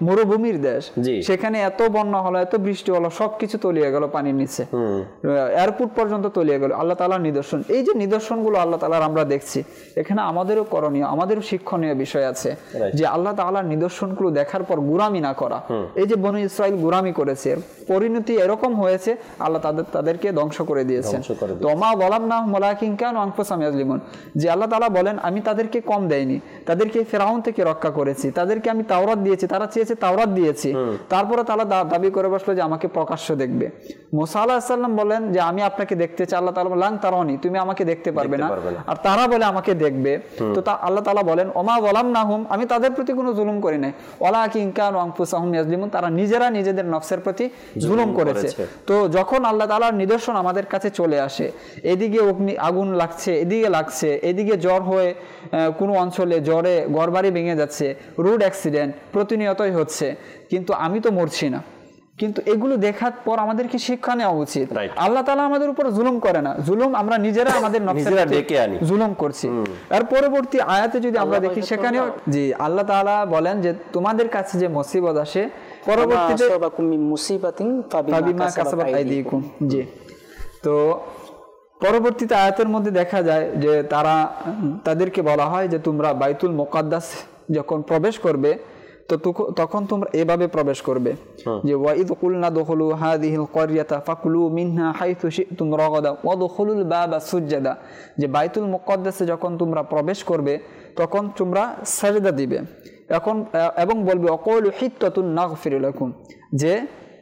মরুভূমির দেশ, সেখানে এত বন্যা হলো, এত বৃষ্টি হলো, সবকিছু তলিয়ে গেল পানির নিচে, এয়ারপোর্ট পর্যন্ত তলিয়ে গেল। আল্লাহ তাআলার নিদর্শন। এই যে নিদর্শনগুলো আল্লাহ তাআলার আমরা দেখছি, এখানে আমাদেরও করণীয়, আমাদেরও শিক্ষণীয় বিষয় আছে যে আল্লাহ তাআলার নিদর্শনগুলো দেখার পর গুরামি না করা। এই যে বনী ইসরাইল গুরামি করেছে, পরিণতি এরকম হয়েছে, আল্লাহ তাদেরকে ধ্বংস করে দিয়েছেন। তো মা বলাম না ওয়ালাকিন কানু আনফুসাহুম ইয়াজলিমুন, যে আল্লাহ তাআলা বলেন আমি তাদেরকে কম দেইনি, তাদেরকে ফিরআউন থেকে রক্ষা করেছি, তাদেরকে আমি তাওরাত দিয়েছি, তারা চেয়েছে তাওরাত দিয়েছি, তারপরে তারা দাবি করে বসলো যে আমাকে প্রকাশ্য দেখবে। মুসা আলাইহিস সালাম বলেন যে আমি আপনাকে দেখতে চাই, আল্লাহ তাআলা বলেন তারানি, তুমি আমাকে দেখতে পারবে না, আর তারা বলে আমাকে দেখবে। তো আল্লাহ তাআলা বলেন ওমা যালামনাহুম, আমি তাদের প্রতি কোনো জুলুম করি নাই, ওয়ালাকিন কানু আনফুসাহুম ইয়াজলিমুন, তারা নিজেরা নিজেদের নফসের প্রতি জুলুম করেছে। তো যখন আল্লাহ তাআলার নিদর্শন আমাদের কাছে চলে আসে, এদিকে আগুন লাগছে, এদিকে লাগছে, এদিকে জ্বর হয়ে কোনো অঞ্চলে জ্বরে ঘরবাড়ি ভেঙে যাচ্ছে, রোড অ্যাক্সিডেন্ট প্রতিনিয়তই হচ্ছে, কিন্তু আমি তো মরছি না। কিন্তু এগুলো দেখার পর আমাদেরকে শিক্ষা নেওয়া উচিত। আল্লাহ তাআলা আমাদের উপর জুলুম করে না, জুলুম আমরা নিজেরা আমাদের নফসের ডেকে আনি, জুলুম করছি। আর পরবর্তী আয়াতে যদি আমরা দেখি, সেখানেও জি আল্লাহ তাআলা বলেন যে তোমাদের কাছে যে মুসিবত আসে পরবর্তীতে ফাবিমা কাসাবাত আইদিকুম। জি, তো পরবর্তীতে আয়াতের মধ্যে দেখা যায় যে তাদেরকে বলা হয় যে তোমরা বাইতুল মুকাদ্দাস যখন প্রবেশ করবে তো তখন তোমরা এভাবে প্রবেশ করবে যে ওয়াইদ কুলনা দুখুলু হাযিহিল ক্বরিয়াতা ফাকুলু মিনহা হাইথু শি'তুম রাগাদা ওয়াদখুলুল বাবা সুজদা, যে বাইতুল মুকাদ্দাসে যখন তোমরা প্রবেশ করবে তখন তোমরা সাজদা দিবে এবং বলবে ওয়াকুলু হিত্তাতুন নাগফির লাকুম, যে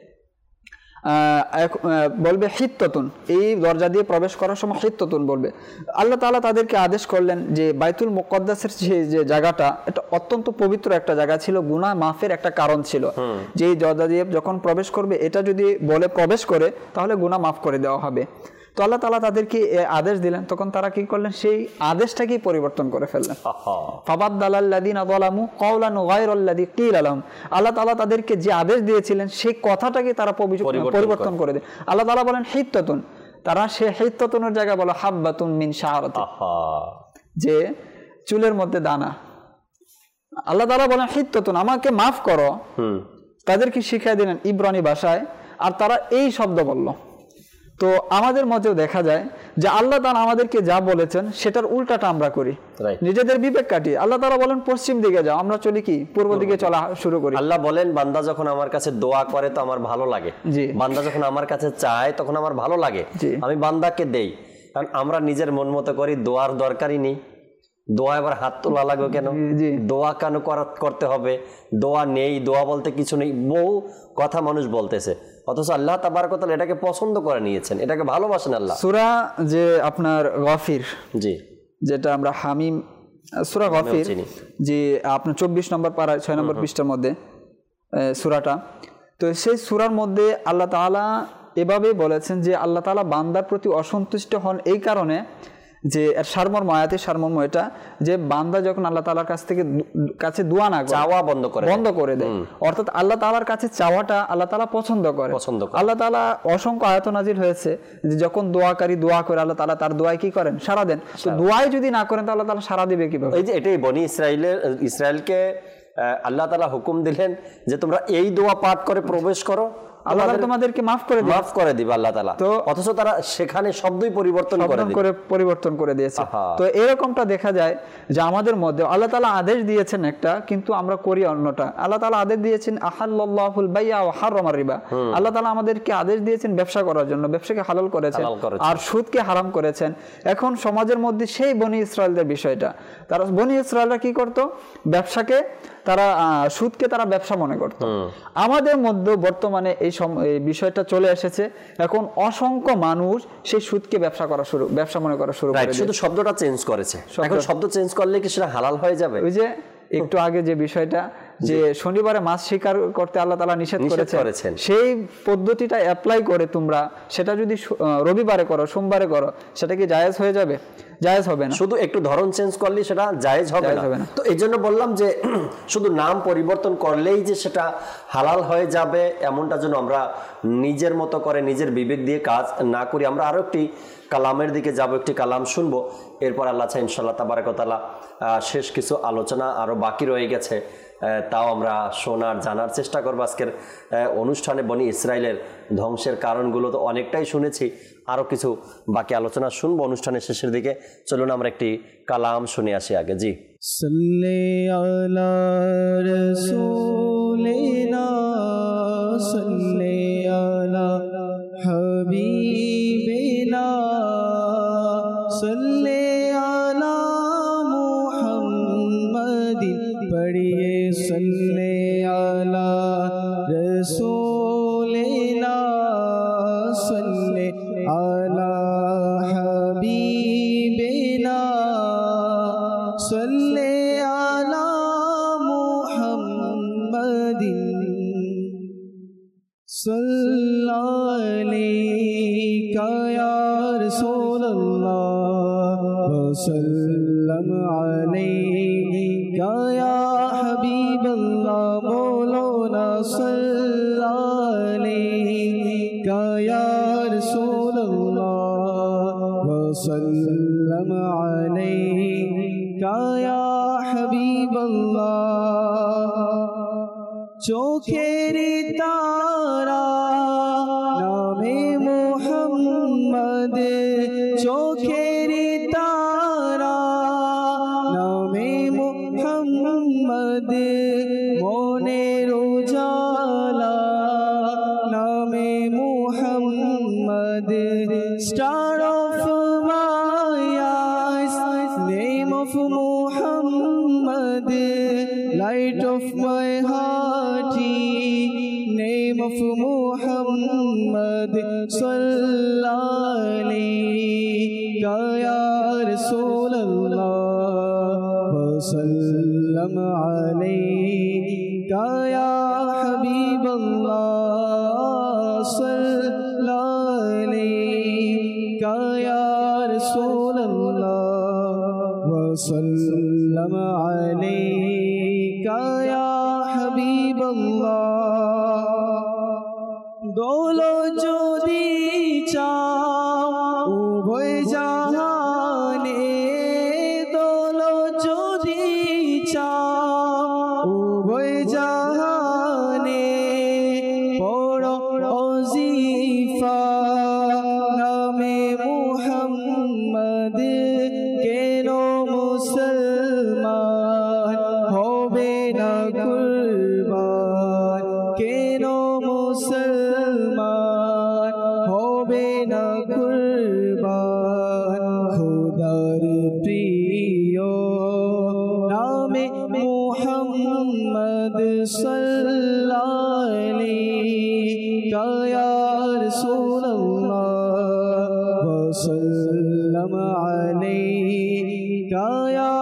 বলবে হিত্তাতুন, এই দরজা দিয়ে প্রবেশ করার সময় হিত্তাতুন বলবে। আল্লাহ তাআলা তাদেরকে আদেশ করলেন যে বাইতুল মুকাদ্দাসের যে জায়গাটা, এটা অত্যন্ত পবিত্র একটা জায়গা ছিল, গুনাহ মাফের একটা কারণ ছিল, যে এই দরজা দিয়ে যখন প্রবেশ করবে, এটা যদি বলে প্রবেশ করে তাহলে গুনাহ মাফ করে দেওয়া হবে। তো আল্লাহ তাআলা তাদেরকে আদেশ দিলেন, তখন তারা কি করলেন, সেই আদেশটাকেই পরিবর্তন করে ফেললেন। ফাবাদদালাল্লাযীনা যালামু কাওলান গায়রাল্লাযী ক্বিলা লাহুম, আল্লাহ তাআলা তাদেরকে যে আদেশ দিয়েছিলেন সেই কথাটাকে তারা পরিবর্তন করে দেয়। আল্লাহ তাআলা বলেন হিত্তাতুন, তারা সে হিত্তাতুনের জায়গায় বলে হাব্বাতুন মিন শাআরাতি, যে চুলের মধ্যে দানা। আল্লাহ তাআলা বলেন হিত্তাতুন, আমাকে মাফ করো। তাদেরকে শিখিয়ে দিলেন ইব্রানি ভাষায়, আর তারা এই শব্দ বলল। তো আমাদের মধ্যেও দেখা যায় যে আল্লাহ তাআলা আমাদেরকে যা বলেছেন সেটার উল্টাটা আমরা করি, নিজেদের বিবেক কাটি। আল্লাহ তাআলা বলেন পশ্চিম দিকে যাও, আমরা চলি কি পূর্ব দিকে চলা শুরু করি। আল্লাহ বলেন বান্দা যখন আমার কাছে দোয়া করে তো আমার ভালো লাগে, বান্দা যখন আমার কাছে চায় তখন আমার ভালো লাগে, আমি বান্দাকে দেই। কারণ আমরা নিজের মন মতো করি, দোয়ার দরকারই নেই, দোয়া এবার হাত তোলা লাগবে কেন, দোয়া কেন করতে হবে, দোয়া নেই, দোয়া বলতে কিছু নেই, বহু কথা মানুষ বলতেছে, অথচ আল্লাহ তাবারক ওয়া তাআলা এটাকে পছন্দ করে নিয়েছেন, এটাকে ভালোবাসেন আল্লাহ। সূরা যে আপনার গাফির, জি যেটা আমরা হামিম সূরা গাফির, যে আপনার 24 নম্বর পারা 6 নম্বর পৃষ্ঠার মধ্যে সূরাটা, তো সেই সূরার মধ্যে আল্লাহ তাআলা এভাবে বলেছেন যে আল্লাহ তাআলা বান্দার প্রতি অসন্তুষ্ট হন এই কারণে যে সারমর্ম আয়াতে সারমর্ম এটা, যে বান্দা যখন আল্লাহ তাআলার কাছে দোয়া না করে, চাওয়া বন্ধ করে দেয়, অর্থাৎ আল্লাহ তাআলার কাছে চাওয়াটা আল্লাহ তাআলা পছন্দ করে। আল্লাহ তাআলা অসংখ্য আয়াত নাজিল হয়েছে যে যখন দোয়াকারী দোয়া করে আল্লাহ তাআলা তার দোয়ায় কি করেন, সাড়া দেন। তো দোয়াই যদি না করেন তো আল্লাহ তাআলা সাড়া দিবে কিভাবে? এই যে এটাই বনি ইসরাইলকে আল্লাহ তাআলা হুকুম দিলেন যে তোমরা এই দোয়া পাঠ করে প্রবেশ করো, আল্লাহ তাআলা তোমাদেরকে মাফ করে দিবে আল্লাহ তাআলা, তো অথচ তারা সেখানে শব্দই পরিবর্তন করে দিয়েছে। তো এরকমটা দেখা যায় যে আমাদের মধ্যে আল্লাহ তাআলা আদেশ দিয়েছেন একটা, কিন্তু আমরা করি অন্যটা। আল্লাহ তাআলা আদেশ দিয়েছেন আহাল্লাল্লাহুল বাইয়া ওয়া হারামার রিবা, আল্লাহ তাআলা আমাদেরকে আদেশ দিয়েছেন ব্যবসা করার জন্য, ব্যবসাকে হালাল করেছেন আর সুদকে হারাম করেছেন। এখন সমাজের মধ্যে সেই বনি ইসরাইলদের বিষয়টা, তারা বনি ইসরাইলরা কি করত, ব্যবসাকে তারা সুদকে তারা ব্যবসা মনে করত। আমাদের মধ্যে বর্তমানে এই বিষয়টা চলে এসেছে, এখন অসংখ্য মানুষ সেই সুদকে ব্যবসা মনে করা শুরু করে, শুধু শব্দটা চেঞ্জ করেছে। এখন শব্দ চেঞ্জ করলে কি সেটা হালাল হয়ে যাবে? ওই যে একটু আগে যে বিষয়টা, যে শনিবারে মাছ শিকার করতে আল্লাহ তাআলা নিষেধ করেছেন, সেই পদ্ধতিটা অ্যাপ্লাই করে তোমরা সেটা যদি রবিবারে করো, সোমবারে করো, সেটা কি জায়েজ হয়ে যাবে? জায়েজ হবে না। শুধু একটু ধরন চেঞ্জ করলে সেটা জায়েজ হবে না। তো এই জন্য বললাম যে শুধু নাম পরিবর্তন করলেই যে সেটা হালাল হয়ে যাবে এমনটা যেন আমরা নিজের মতো করে নিজের বিবেক দিয়ে কাজ না করি। আমরা আরো একটি কালামের দিকে যাব, একটি কালাম শুনবো, এরপর আল্লাহ চাই ইনশাআল্লাহ তাবারাক ওয়া তাআলা শেষ কিছু আলোচনা আরো বাকি রয়ে গেছে, তাও আমরা শোনার জানার চেষ্টা করবো। আজকের অনুষ্ঠানে বনি ইসরায়েলের ধ্বংসের কারণগুলো তো অনেকটাই শুনেছি, আরও কিছু বাকি আলোচনা শুনবো অনুষ্ঠানের শেষের দিকে। চলুন আমরা একটি কালাম শুনে আসি আগে। জি, সাল্লি আলা রাসূলিনা সাল্লি আলা হাবিবিনা সাল্লি আলা মুহাম্মাদিন, পড়িয়ে সাল্লি আলা রাসূলিনা সাল্লি আলা হাবিবিনা সাল্লি আলা মুহাম্মাদিন সাল্লাল্লাহু ইয়া রাসূলুল্লাহ ওয়া সাল্লাম আলাইকা ইয়া হাবিবাল্লাহ, বলো না সাল্লাল্লাহু ইয়া রাসূলুল্লাহ ওয়া সাল্লাম আলাইকা ইয়া হাবিবাল্লাহ। চোখের তারা নামে মুহাম্মদ, চোখের তারা নামে মুহাম্মদ, মনের উজালা নামে Muhammad, star of my eyes name of Muhammad, light of my heart name of Muhammad, সাল্লাল্লাহু আলাইকা ইয়া রাসূলুল্লাহ ওয়া সাল্লাম আলাইকা ইয়া হাবিবাল্লাহ, সাল্লাল্লাহু আলাইকা ইয়া রাসূলুল্লাহ ওয়া সাল্লাম আলাইকা ইয়া হাবিবাল্লাহ। দৌলো যদি চাও উভয় জাহানে, দৌলো যদি চাও উভয় জাহানে, পড়ো ওজিফা নামে মুহাম্মদ, কেন মুসলমান হবে না কুরবান, কেন মুসলমান হবে না কুরবান, খোদার প্রিয় নামে মুহাম্মদ, সাল্লাল্লাহু আলাইকা ইয়া রাসূলুল্লাহ ওয়া সাল্লাম আলাইকা ইয়া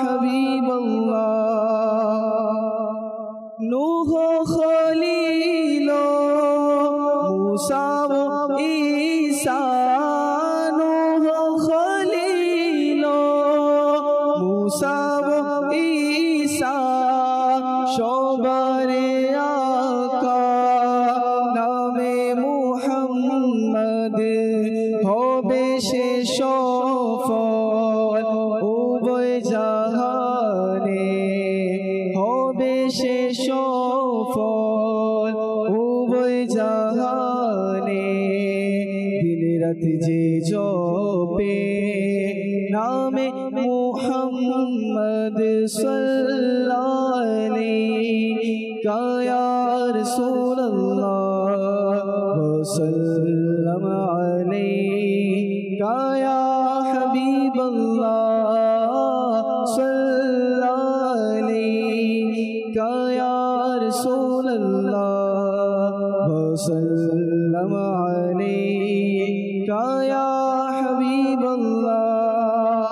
হাবিবাল্লাহ। নূহ খলিল মুসা ঈসা, নূহ খলিল মুসা ঈসা, সবার আকা নামে মুহাম্মদ, হবে সে সফল উভয় জাহানে, হবে সে সফল উভয় জাহানে, দিন রাত যে জপে নামে মুহাম্মদ, সাল্লাল্লাহু আলাইকা ইয়া রাসূলুল্লাহ ওয়া সাল্লাম আলাইকা ইয়া হাবিবাল্লাহ, সাল্লাল্লাহু আলাইকা ইয়া রাসূলুল্লাহ ওয়া সাল্লাম আলাইকা ইয়া হাবিবাল্লাহ।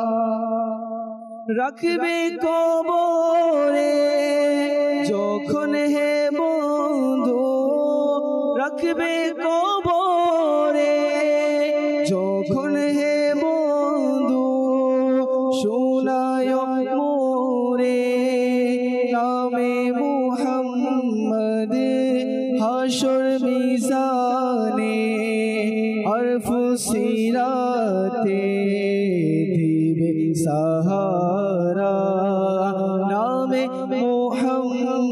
রাখবে কবরে যখন হে বন্ধু, রাখবে কবরে যখন হে বন্ধু, শোনায় মোরে নামে মুহাম্মদ, হাসর মিজানে আর ফুসিরাতে দিবে সাহারা নামে মুহাম্মদ,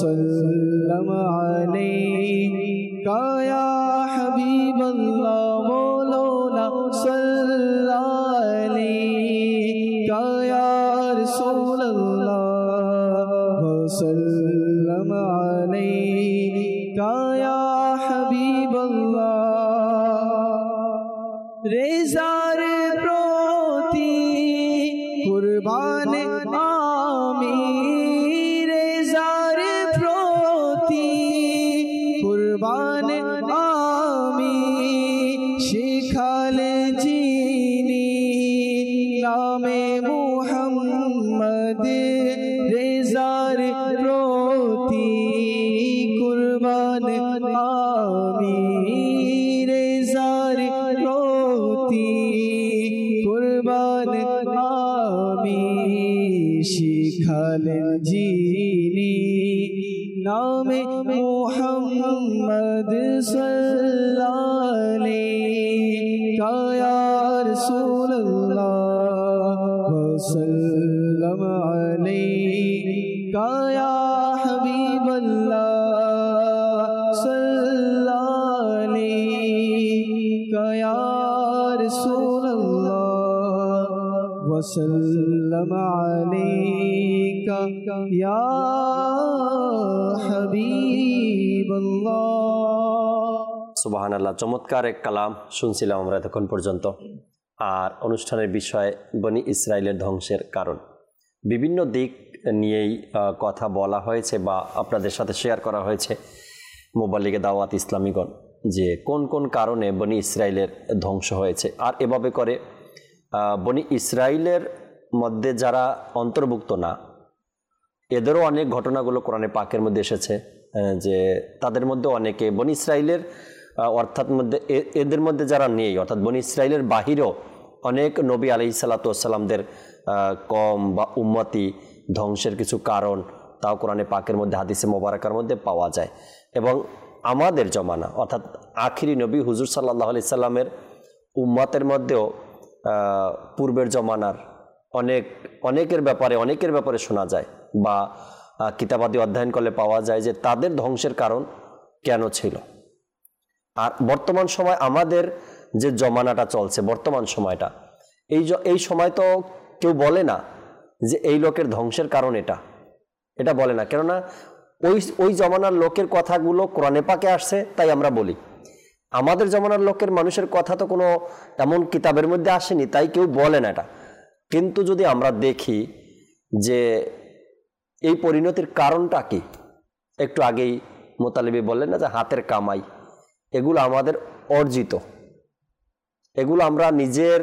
वसल्लम अलैका या हबीब अल्लाह बोलो ना सल्लल्लाहु अलैका या रसूल अल्लाह वसल्लम अलैका या हबीब अल्लाह रेज़ार प्रोती कुर्बान आमी रेज़ार प्रोती कुर्बान आमी शिखाल जीनी नामे मुहम्मद रेज़ार प्रोती कुर्बान आमी रेज़ार प्रोती कुर्बान आमी शिखाल जीनी नामे मुहम्मद सल्लल्लाहु अलैका या रसूल अल्लाह वसल्लम अलैका या हबीब अल्लाह सल्लल्लाहु अलैका या रसूल अल्लाह वसल्लम अलैका या हबीब अल्लाह। সুবহানাল্লাহ, চমৎকার এক কালাম শুনছিলাম আমরা এতক্ষণ পর্যন্ত। আর অনুষ্ঠানের বিষয় বনি ইসরায়েলের ধ্বংসের কারণ, বিভিন্ন দিক নিয়েই কথা বলা হয়েছে বা আপনাদের সাথে শেয়ার করা হয়েছে মুবাল্লিগে দাওয়াত ইসলামীগণ, যে কোন কোন কারণে বনি ইসরায়েলের ধ্বংস হয়েছে। আর এভাবে করে বনি ইসরায়েলের মধ্যে যারা অন্তর্ভুক্ত না, এদেরও অনেক ঘটনাগুলো কোরআনে পাকের মধ্যে এসেছে, যে তাদের মধ্যে অনেকে বনি ইসরায়েলের অর্থাৎ এদের মধ্যে যারা নেই, অর্থাৎ বনি ইসরায়েলের বাহিরেও অনেক নবী আলাইহিসসালাতু ওয়াসসালামদের কম বা উম্মতি ধ্বংসের কিছু কারণ তাও কোরআনে পাকের মধ্যে হাদিসে মোবারকার মধ্যে পাওয়া যায়। এবং আমাদের জমানা অর্থাৎ আখিরি নবী হুজুর সাল্লাল্লাহু আলাইহি সাল্লামের উম্মতের মধ্যেও পূর্বের জমানার অনেকের ব্যাপারে শোনা যায় বা কিতাবাদি অধ্যয়ন করলে পাওয়া যায় যে তাদের ধ্বংসের কারণ কেন ছিল। আর বর্তমান সময় আমাদের যে জমানাটা চলছে, বর্তমান সময়টা, এই সময় তো কেউ বলে না যে এই লোকের ধ্বংসের কারণ এটা বলে না, কেননা ওই জমানার লোকের কথাগুলো কোরআনে পাকে আসছে, তাই আমরা বলি। আমাদের জমানার লোকের মানুষের কথা তো কোনো এমন কিতাবের মধ্যে আসেনি, তাই কেউ বলে না এটা। কিন্তু যদি আমরা দেখি যে এই পরিণতির কারণটা কি, একটু আগেই মোতালিবি বললেন না যে হাতের কামাই, এগুলো আমাদের অর্জিত, এগুলো আমরা নিজের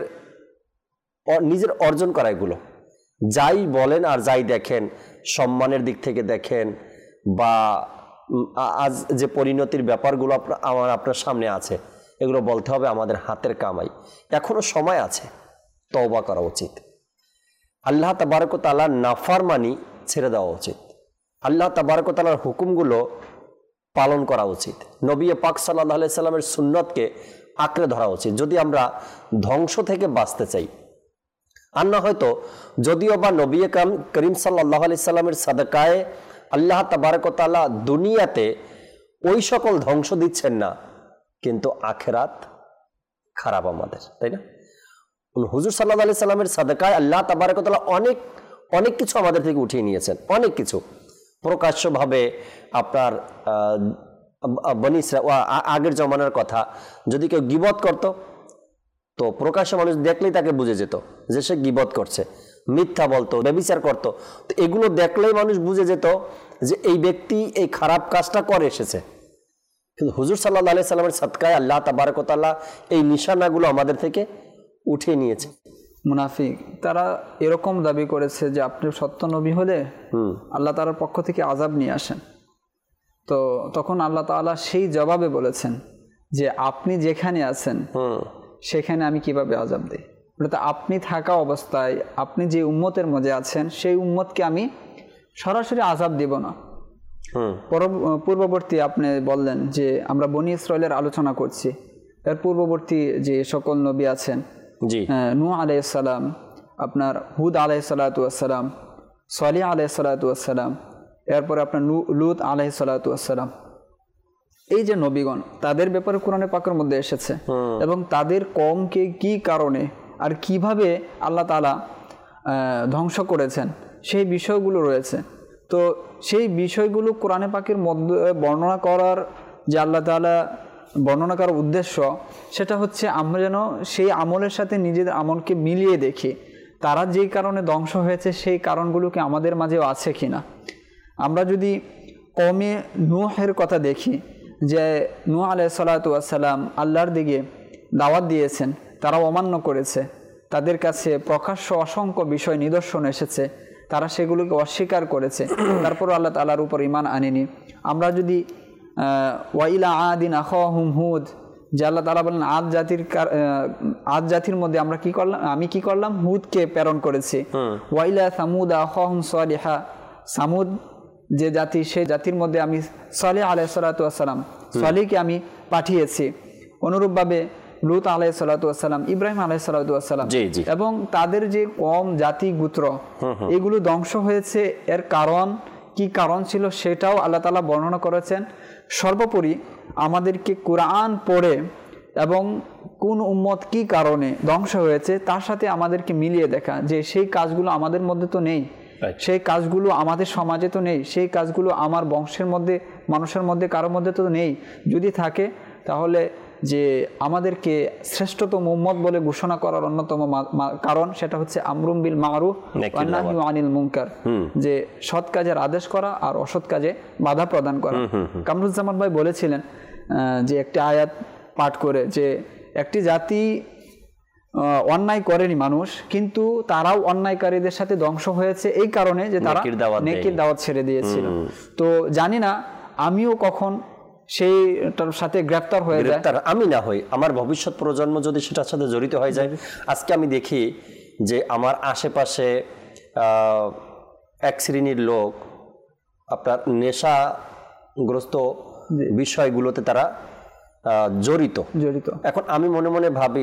অর্জন করা, এগুলো যাই বলেন আর যাই দেখেন, সম্মানের দিক থেকে দেখেন বা আজ যে পরিণতির ব্যাপারগুলো আপনার সামনে আছে, এগুলো বলতে হবে আমাদের হাতের কামাই। এখনো সময় আছে, তওবা করা উচিত। আল্লাহ তাবারক ওয়া তাআলার নাফরমানি ছেড়ে দেওয়া উচিত, আল্লাহ তাবারক ওয়া তাআলার হুকুমগুলো পালন করা উচিত, নবী পাক সাল্লাল্লাহু আলাইহি সাল্লামের সুন্নতকে আঁকড়ে ধরা উচিত, যদি আমরা ধ্বংস থেকে বাঁচতে চাই। আর না হয়তো যদিও বা নবী করিম সাল্লাল্লাহু আলাইহি সাল্লামের সাদাকায়ে আল্লাহ তাবারক ওয়া তাআলা দুনিয়াতে ওই সকল ধ্বংস দিচ্ছেন না, কিন্তু আখিরাত খারাপ আমাদের, তাই না? হুজুর সাল্লাল্লাহু আলাইহি সাল্লামের সাদাকায়ে আল্লাহ তাবারক ওয়া তাআলা অনেক কিছু আমাদের থেকে উঠিয়ে নিয়েছেন, অনেক কিছু। প্রকাশ্যভাবে আপনার বনি ইসরাইল আগের জমানার কথা যদি কেউ গীবত করত, তো প্রকাশ্য মানুষ দেখলেই তাকে বুঝে যেত যে সে গীবত করছে, মিথ্যা বলতো, ব্যভিচার করত, তো এগুলো দেখলেই মানুষ বুঝে যেত যে এই ব্যক্তি এই খারাপ কাজটা করে এসেছে। কিন্তু হুজুর সাল্লাল্লাহু আলাইহি সাল্লামের সাদকায়ে আল্লাহ তাবারক ওয়া তাআলা এই নিশানাগুলো আমাদের থেকে উঠিয়ে নিয়েছে। মুনাফিক তারা এরকম দাবি করেছে যে আপনি সত্য নবী হলে আল্লাহ তাআলার পক্ষ থেকে আযাব নিয়ে আসেন। তো তখন আল্লাহ তাআলা সেই জবাবে বলেছেন যে আপনি যেখানে আছেন সেখানে আমি কিভাবে আযাব দেই। অর্থাৎ আপনি থাকা অবস্থায় আপনি যে উম্মতের মধ্যে আছেন সেই উম্মতকে আমি সরাসরি আযাব দিব না। পূর্ববর্তী আপনি বললেন যে আমরা বনি ইসরাইলের আলোচনা করছি, এর পূর্ববর্তী যে সকল নবী আছেন, নূহ আলাইহিস সালাম, আপনার হুদ আলাইহিস সালাতু ওয়াস সালাম, সালিহ আলাইহিস সালাতু ওয়াস সালাম, এরপরে আপনার লুত আলাইহিস সালাতু ওয়াসসালাম, এই যে নবীগণ, তাদের ব্যাপারে কোরআনে পাকের মধ্যে এসেছে এবং তাদের কওমকে কি কারণে আর কিভাবে আল্লাহ তাআলা ধ্বংস করেছেন সেই বিষয়গুলো রয়েছে। তো সেই বিষয়গুলো কোরআনে পাকের মধ্যে বর্ণনা করার যে আল্লাহ তাআলা বর্ণনা করার উদ্দেশ্য, সেটা হচ্ছে আমরা যেন সেই আমলের সাথে নিজেদের আমলকে মিলিয়ে দেখি তারা যেই কারণে ধ্বংস হয়েছে সেই কারণগুলোকে আমাদের মাঝেও আছে কিনা। আমরা যদি কওমে নূহের কথা দেখি, যে নূহ আলাইহিস সালাতু ওয়াসসালাম আল্লাহর দিকে দাওয়াত দিয়েছেন, তারা অমান্য করেছে, তাদের কাছে প্রকাশ্য অসংখ্য বিষয় নিদর্শন এসেছে, তারা সেগুলোকে অস্বীকার করেছে, তারপর আল্লাহ তাআলার উপর ঈমান আনেনি। আমরা যদি ওয়াইলা আদিন আখাহুম হুদ, যে আল্লাহ তাআলা বলেন আদ জাতির মধ্যে আমি কি করলাম হুদকে প্রেরণ করেছি। ওয়াইলা সামুদ আখাহুম সালিহা, সামুদ যে জাতি, সেই জাতির মধ্যে আমি সালেহ আলাইহিস সালাতু ওয়াসসালাম, সালেহকে আমি পাঠিয়েছি। অনুরূপভাবে লুত আলাইহিস সালাতু ওয়াসসালাম, ইব্রাহিম আলাইহিস সালাতু ওয়াসসালাম, এবং তাদের যে কম জাতি গোত্র এগুলো ধ্বংস হয়েছে, এর কারণ কি কারণ ছিল সেটাও আল্লাহ তাআলা বর্ণনা করেছেন। সর্বোপরি আমাদেরকে কোরআন পড়ে এবং কোন উম্মত কি কারণে ধ্বংস হয়েছে তার সাথে আমাদেরকে মিলিয়ে দেখা যে সেই কাজগুলো আমাদের মধ্যে তো নেই, সেই কাজগুলো আমাদের সমাজে তো নেই, সেই কাজগুলো আমার বংশের মধ্যে, মানুষের মধ্যে, কারোর মধ্যে তো নেই। যদি থাকে তাহলে যে আমাদেরকে শ্রেষ্ঠতম উম্মত বলে ঘোষণা করার অন্যতম কারণ সেটা হচ্ছে আমরুম বিল মারুফ ওয়া নাহয়ু আনিল মুনকার, যে সৎ কাজের আদেশ করা আর অসৎ কাজে বাধা প্রদান করা। কামরুজ্জামান ভাই বলেছিলেন যে একটি আয়াত পাঠ করে, যে একটি জাতি অন্যায় করেনি মানুষ, কিন্তু তারাও অন্যায়কারীদের সাথে ধ্বংস হয়েছে এই কারণে যে তারা নেকির দাওয়াত ছেড়ে দিয়েছিল। তো জানি না আমিও কখন সেইটার সাথে গ্রেফতার হয়ে যায়, আমি না হই, আমার ভবিষ্যৎ প্রজন্ম যদি সেটার সাথে জড়িত হয়ে যায়। আজকে আমি দেখি যে আমার আশেপাশে এক শ্রেণীর লোক আপনার নেশাগ্রস্ত বিষয়গুলোতে তারা জড়িত। এখন আমি মনে মনে ভাবি,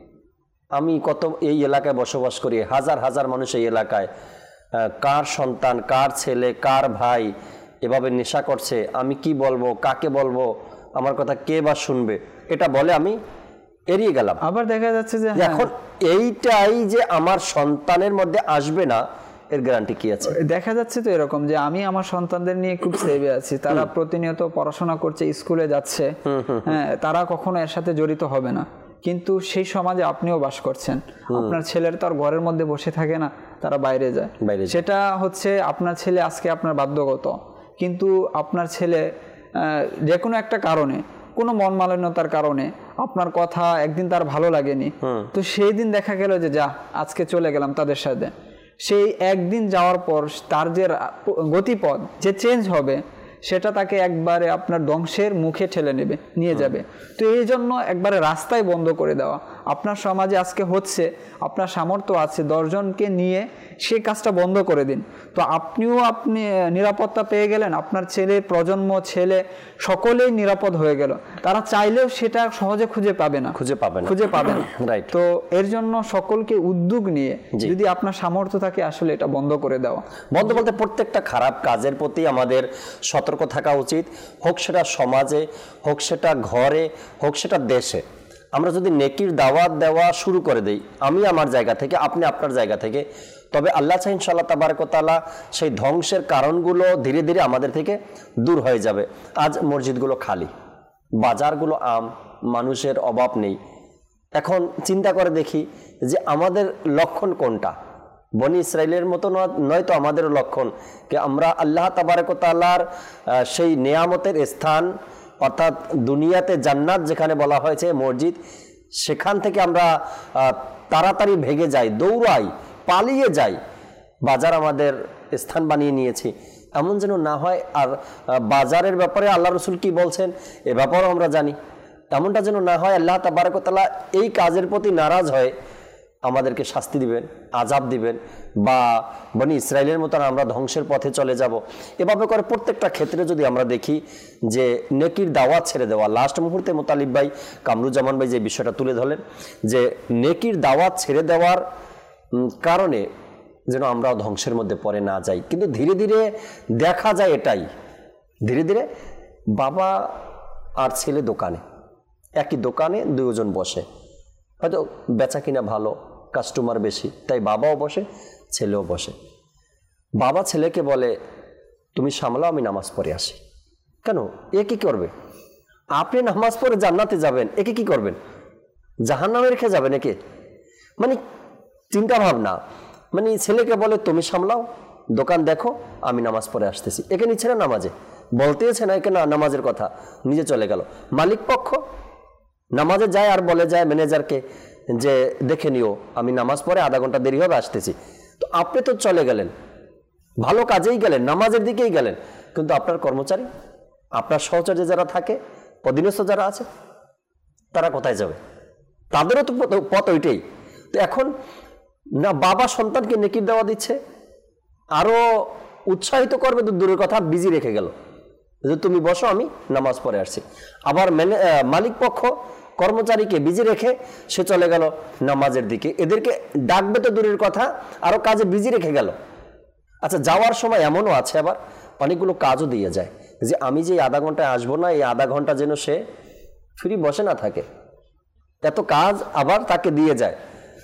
আমি কত এই এলাকায় বসবাস করি, হাজার হাজার মানুষ এই এলাকায়, কার সন্তান, কার ছেলে, কার ভাই এভাবে নেশা করছে, আমি কি বলবো, কাকে বলবো, আমার কথা কে বা শুনবে, এটা বলে আমি এড়িয়ে গেলাম। আবার দেখা যাচ্ছে যে এখন এইটাই যে আমার সন্তানের মধ্যে আসবে না, এর গ্যারান্টি কি আছে? দেখা যাচ্ছে তো এরকম যে আমি আমার সন্তানদের নিয়ে খুব সেভে আছি, তারা প্রতিনিয়ত পড়াশোনা করছে, স্কুলে যাচ্ছে, হ্যাঁ, তারা কখনো এর সাথে জড়িত হবে না, কিন্তু সেই সমাজে আপনিও বাস করছেন। আপনার ছেলের তো আর ঘরের মধ্যে বসে থাকে না, তারা বাইরে যায়। সেটা হচ্ছে আপনার ছেলে আজকে আপনার বাধ্যগত, কিন্তু আপনার ছেলে যে কোনো একটা কারণে, কোনো মন মালিন্যতার কারণে আপনার কথা একদিন তার ভালো লাগেনি, তো সেই দিন দেখা গেল যে যা আজকে চলে গেলাম তাদের সাথে, সেই একদিন যাওয়ার পর তার যে গতিপথ যে চেঞ্জ হবে সেটা তাকে একবারে আপনার ধ্বংসের মুখে ঠেলে নিয়ে যাবে। তো এই জন্য একবারে রাস্তায় বন্ধ করে দেওয়া। আপনার সমাজে আজকে হচ্ছে, আপনার সামর্থ্য আছে 10 জনকে নিয়ে সেই কাজটা বন্ধ করে দিন, তো আপনি নিরাপত্তা পেয়ে গেলেন, আপনার ছেলে, প্রজন্ম, ছেলে সকলেই নিরাপদ হয়ে গেল। তারা চাইলেও সেটা সহজে খুঁজে পাবে না। রাইট। তো এর জন্য সকলকে উদ্যোগ নিয়ে যদি আপনার সামর্থ্য থাকে আসলে এটা বন্ধ করে দেওয়া। বন্ধ বলতে প্রত্যেকটা খারাপ কাজের প্রতি আমাদের সতর্ক থাকা উচিত, হোক সেটা সমাজে, হোক সেটা ঘরে, হোক সেটা দেশে। আমরা যদি নেকির দাওয়াত দেওয়া শুরু করে দেই, আমি আমার জায়গা থেকে, আপনি আপনার জায়গা থেকে, তবে আল্লাহ চাই ইনশাআল্লাহ তাবারক ওয়া তাআলা সেই ধ্বংসের কারণগুলো ধীরে ধীরে আমাদের থেকে দূর হয়ে যাবে। আজ মসজিদগুলো খালি, বাজারগুলো মানুষের অভাব নেই। এখন চিন্তা করে দেখি যে আমাদের লক্ষণ কোনটা? বনি ইসরাইলের মতো নয় তো আমাদের লক্ষণ, যে আমরা আল্লাহ তাবারক ওয়া তাআলার সেই নেয়ামতের স্থান, অর্থাৎ দুনিয়াতে জান্নাত যেখানে বলা হয়েছে মসজিদ, সেখান থেকে আমরা তাড়াতাড়ি ভেগে যাই, দৌড়াই, পালিয়ে যাই, বাজার আমাদের স্থান বানিয়ে নিয়েছি। এমন যেন না হয়। আর বাজারের ব্যাপারে আল্লাহ রসুল কি বলছেন এ ব্যাপারেও আমরা জানি। এমনটা যেন না হয় আল্লাহ তাবারক ওয়া তাআলা এই কাজের প্রতি নারাজ হয়ে আমাদেরকে শাস্তি দিবেন, আযাব দিবেন, বা বনি ইসরাইলের মতন আমরা ধ্বংসের পথে চলে যাব। এভাবে করে প্রত্যেকটা ক্ষেত্রে যদি আমরা দেখি যে নেকির দাওয়াত ছেড়ে দেওয়া, লাস্ট মুহূর্তে মোতালিব ভাই, কামরুজ্জামান ভাই যে বিষয়টা তুলে ধরলেন, যে নেকির দাওয়াত ছেড়ে দেওয়ার কারণে যেন আমরাও ধ্বংসের মধ্যে পড়ে না যাই। কিন্তু ধীরে ধীরে দেখা যায় এটাই, ধীরে ধীরে বাবা আর ছেলে দোকানে, একই দোকানে দুজন বসে, হয়তো বেচা কিনা ভালো, কাস্টমার বেশি, তাই বাবাও বসে ছেলেও বসে। বাবা ছেলেকে বলে তুমি সামলাও, আমি নামাজ পড়ে আসি। কেন? এ কি করবে? আপনি নামাজ পড়ে জান্নাতে যাবেন, একে কি করবেন? জাহান্নামে রেখে যাবেন একে? মানে চিন্তা ভাবনা। মানে ছেলেকে বলে তুমি সামলাও, দোকান দেখো, আমি নামাজ পড়ে আসতেছি। একে নিচ্ছে না নামাজে, বলতেছে না একে না নামাজের কথা, নিজে চলে গেল। মালিক পক্ষ নামাজে যায় আর বলে যায় ম্যানেজারকে যে দেখে নিও, আমি নামাজ পড়ে আধা ঘন্টা দেরি হবে আসতেছি। তো আপনি তো চলে গেলেন, ভালো কাজেই গেলেন, নামাজের দিকেই গেলেন, কিন্তু আপনার কর্মচারী, আপনার সহচর্যে যারা থাকে, অধীনস্থ যারা আছে, তারা কোথায় যাবে? তাদেরও তো পথ ওইটাই। তো এখন না বাবা সন্তানকে নেকির দেওয়া দিচ্ছে, আরো উৎসাহিত করবে তো দূরের কথা, বিজি রেখে গেল যে তুমি বসো, আমি নামাজ পড়ে আসছি। আবার মালিক পক্ষ কর্মচারীকে বিজি রেখে সে চলে গেল নামাজের দিকে, এদেরকে ডাকবে তো দূরের কথা, আরো কাজে বিজি রেখে গেল। আচ্ছা, যাওয়ার সময় এমনও আছে আবার অনেকগুলো কাজও দিয়ে যায় যে আমি যে আধা ঘন্টায় আসবো না, এই আধা ঘন্টা যেন সে ফ্রি বসে না থাকে, এত কাজ আবার তাকে দিয়ে যায়।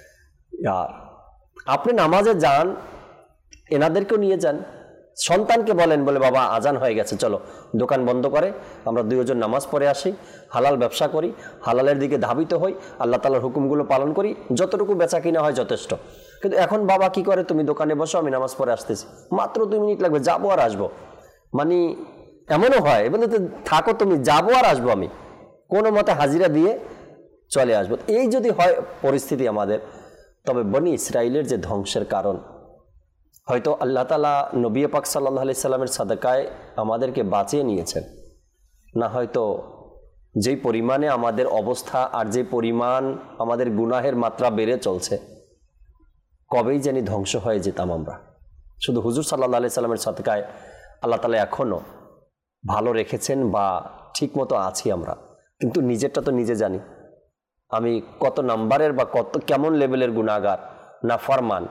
আর আপনি নামাজে যান, এনাদেরকেও নিয়ে যান, সন্তানকে বলেন বলে বাবা আজান হয়ে গেছে, চলো দোকান বন্ধ করে আমরা দুজন নামাজ পড়ে আসি, হালাল ব্যবসা করি, হালালের দিকে ধাবিত হই, আল্লাহ তাআলার হুকুমগুলো পালন করি, যতটুকু বেচা কিনা হয় যথেষ্ট। কিন্তু এখন বাবা কি করে, তুমি দোকানে বসো, আমি নামাজ পড়ে আসতেছি, মাত্র 2 মিনিট লাগবে, যাবো আর আসবো। মানে এমনও হয় এবার থাকো তুমি, যাবো আর আসবো, আমি কোনো মতে হাজিরা দিয়ে চলে আসবো। এই যদি হয় পরিস্থিতি আমাদের, তবে বনি ইসরাইলের যে ধ্বংসের কারণ, হয়তো আল্লাহ তাআলা নবী পাক সাল্লাল্লাহু আলাইহি সাল্লামের সাদাকায় আমাদেরকে বাঁচিয়ে নিয়েছেন, না হয়তো যেই পরিমাণে আমাদের অবস্থা আর যে পরিমাণ আমাদের গুনাহের মাত্রা বেড়ে চলছে, কবেই জানি ধ্বংস হয়ে যেতাম আমরা। শুধু হুজুর সাল্লাল্লাহু আলাইহি সাল্লামের সাদাকায় আল্লাহ তাআলা এখনো ভালো রেখেছেন বা ঠিক মতো আছি আমরা, কিন্তু নিজেরটা তো নিজে জানি আমি কত নাম্বারের বা কত কেমন লেভেলের গুনাহগার, নাফরমান,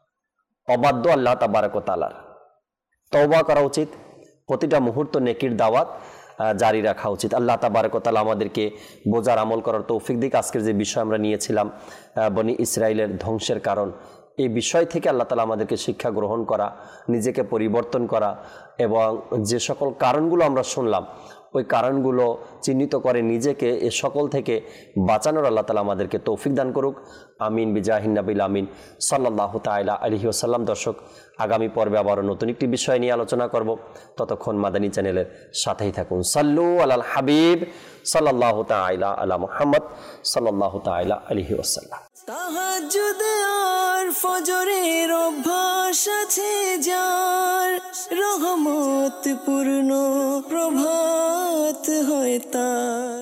অবাধ্য আল্লাহ তাবারক ওয়া তাআলার। তওবা করা উচিত, প্রতিটা মুহূর্ত নেকির দাওয়াত জারি রাখা উচিত। আল্লাহ তাবারক ওয়া তাআলা আমাদেরকে বোঝার আমল করার তৌফিক দিক। আজকের যে বিষয় আমরা নিয়েছিলাম বনি ইসরাইলের ধ্বংসের কারণ, এই বিষয় থেকে আল্লাহ তাআলা আমাদেরকে শিক্ষা গ্রহণ করা, নিজেকে পরিবর্তন করা, এবং যে সকল কারণগুলো আমরা শুনলাম ওই কারণগুলো চিহ্নিত করে নিজেকে এ সকল থেকে বাঁচানোর আল্লাহ তাআলা আমাদেরকে তৌফিক দান করুক। আমিন বিজাহিন নবিল আমিন সাল্লাল্লাহু তাআলা আলাইহি ওয়াসাল্লাম। দর্শক, আগামী পর্বে আবারও নতুন একটি বিষয় নিয়ে আলোচনা করব, ততক্ষণ মাদানী চ্যানেলের সাথেই থাকুন। সাল্লু আলাল হাবিব সাল্লাল্লাহু তাআলা আলা মুহাম্মদ সাল্লাল্লাহু তাআলা আলাইহি ওয়াসাল্লাম। তাহাজ্জুদ আর ফজরের অভ্যাস আছে যার, রহমত পূর্ণ প্রভাত হয় তার।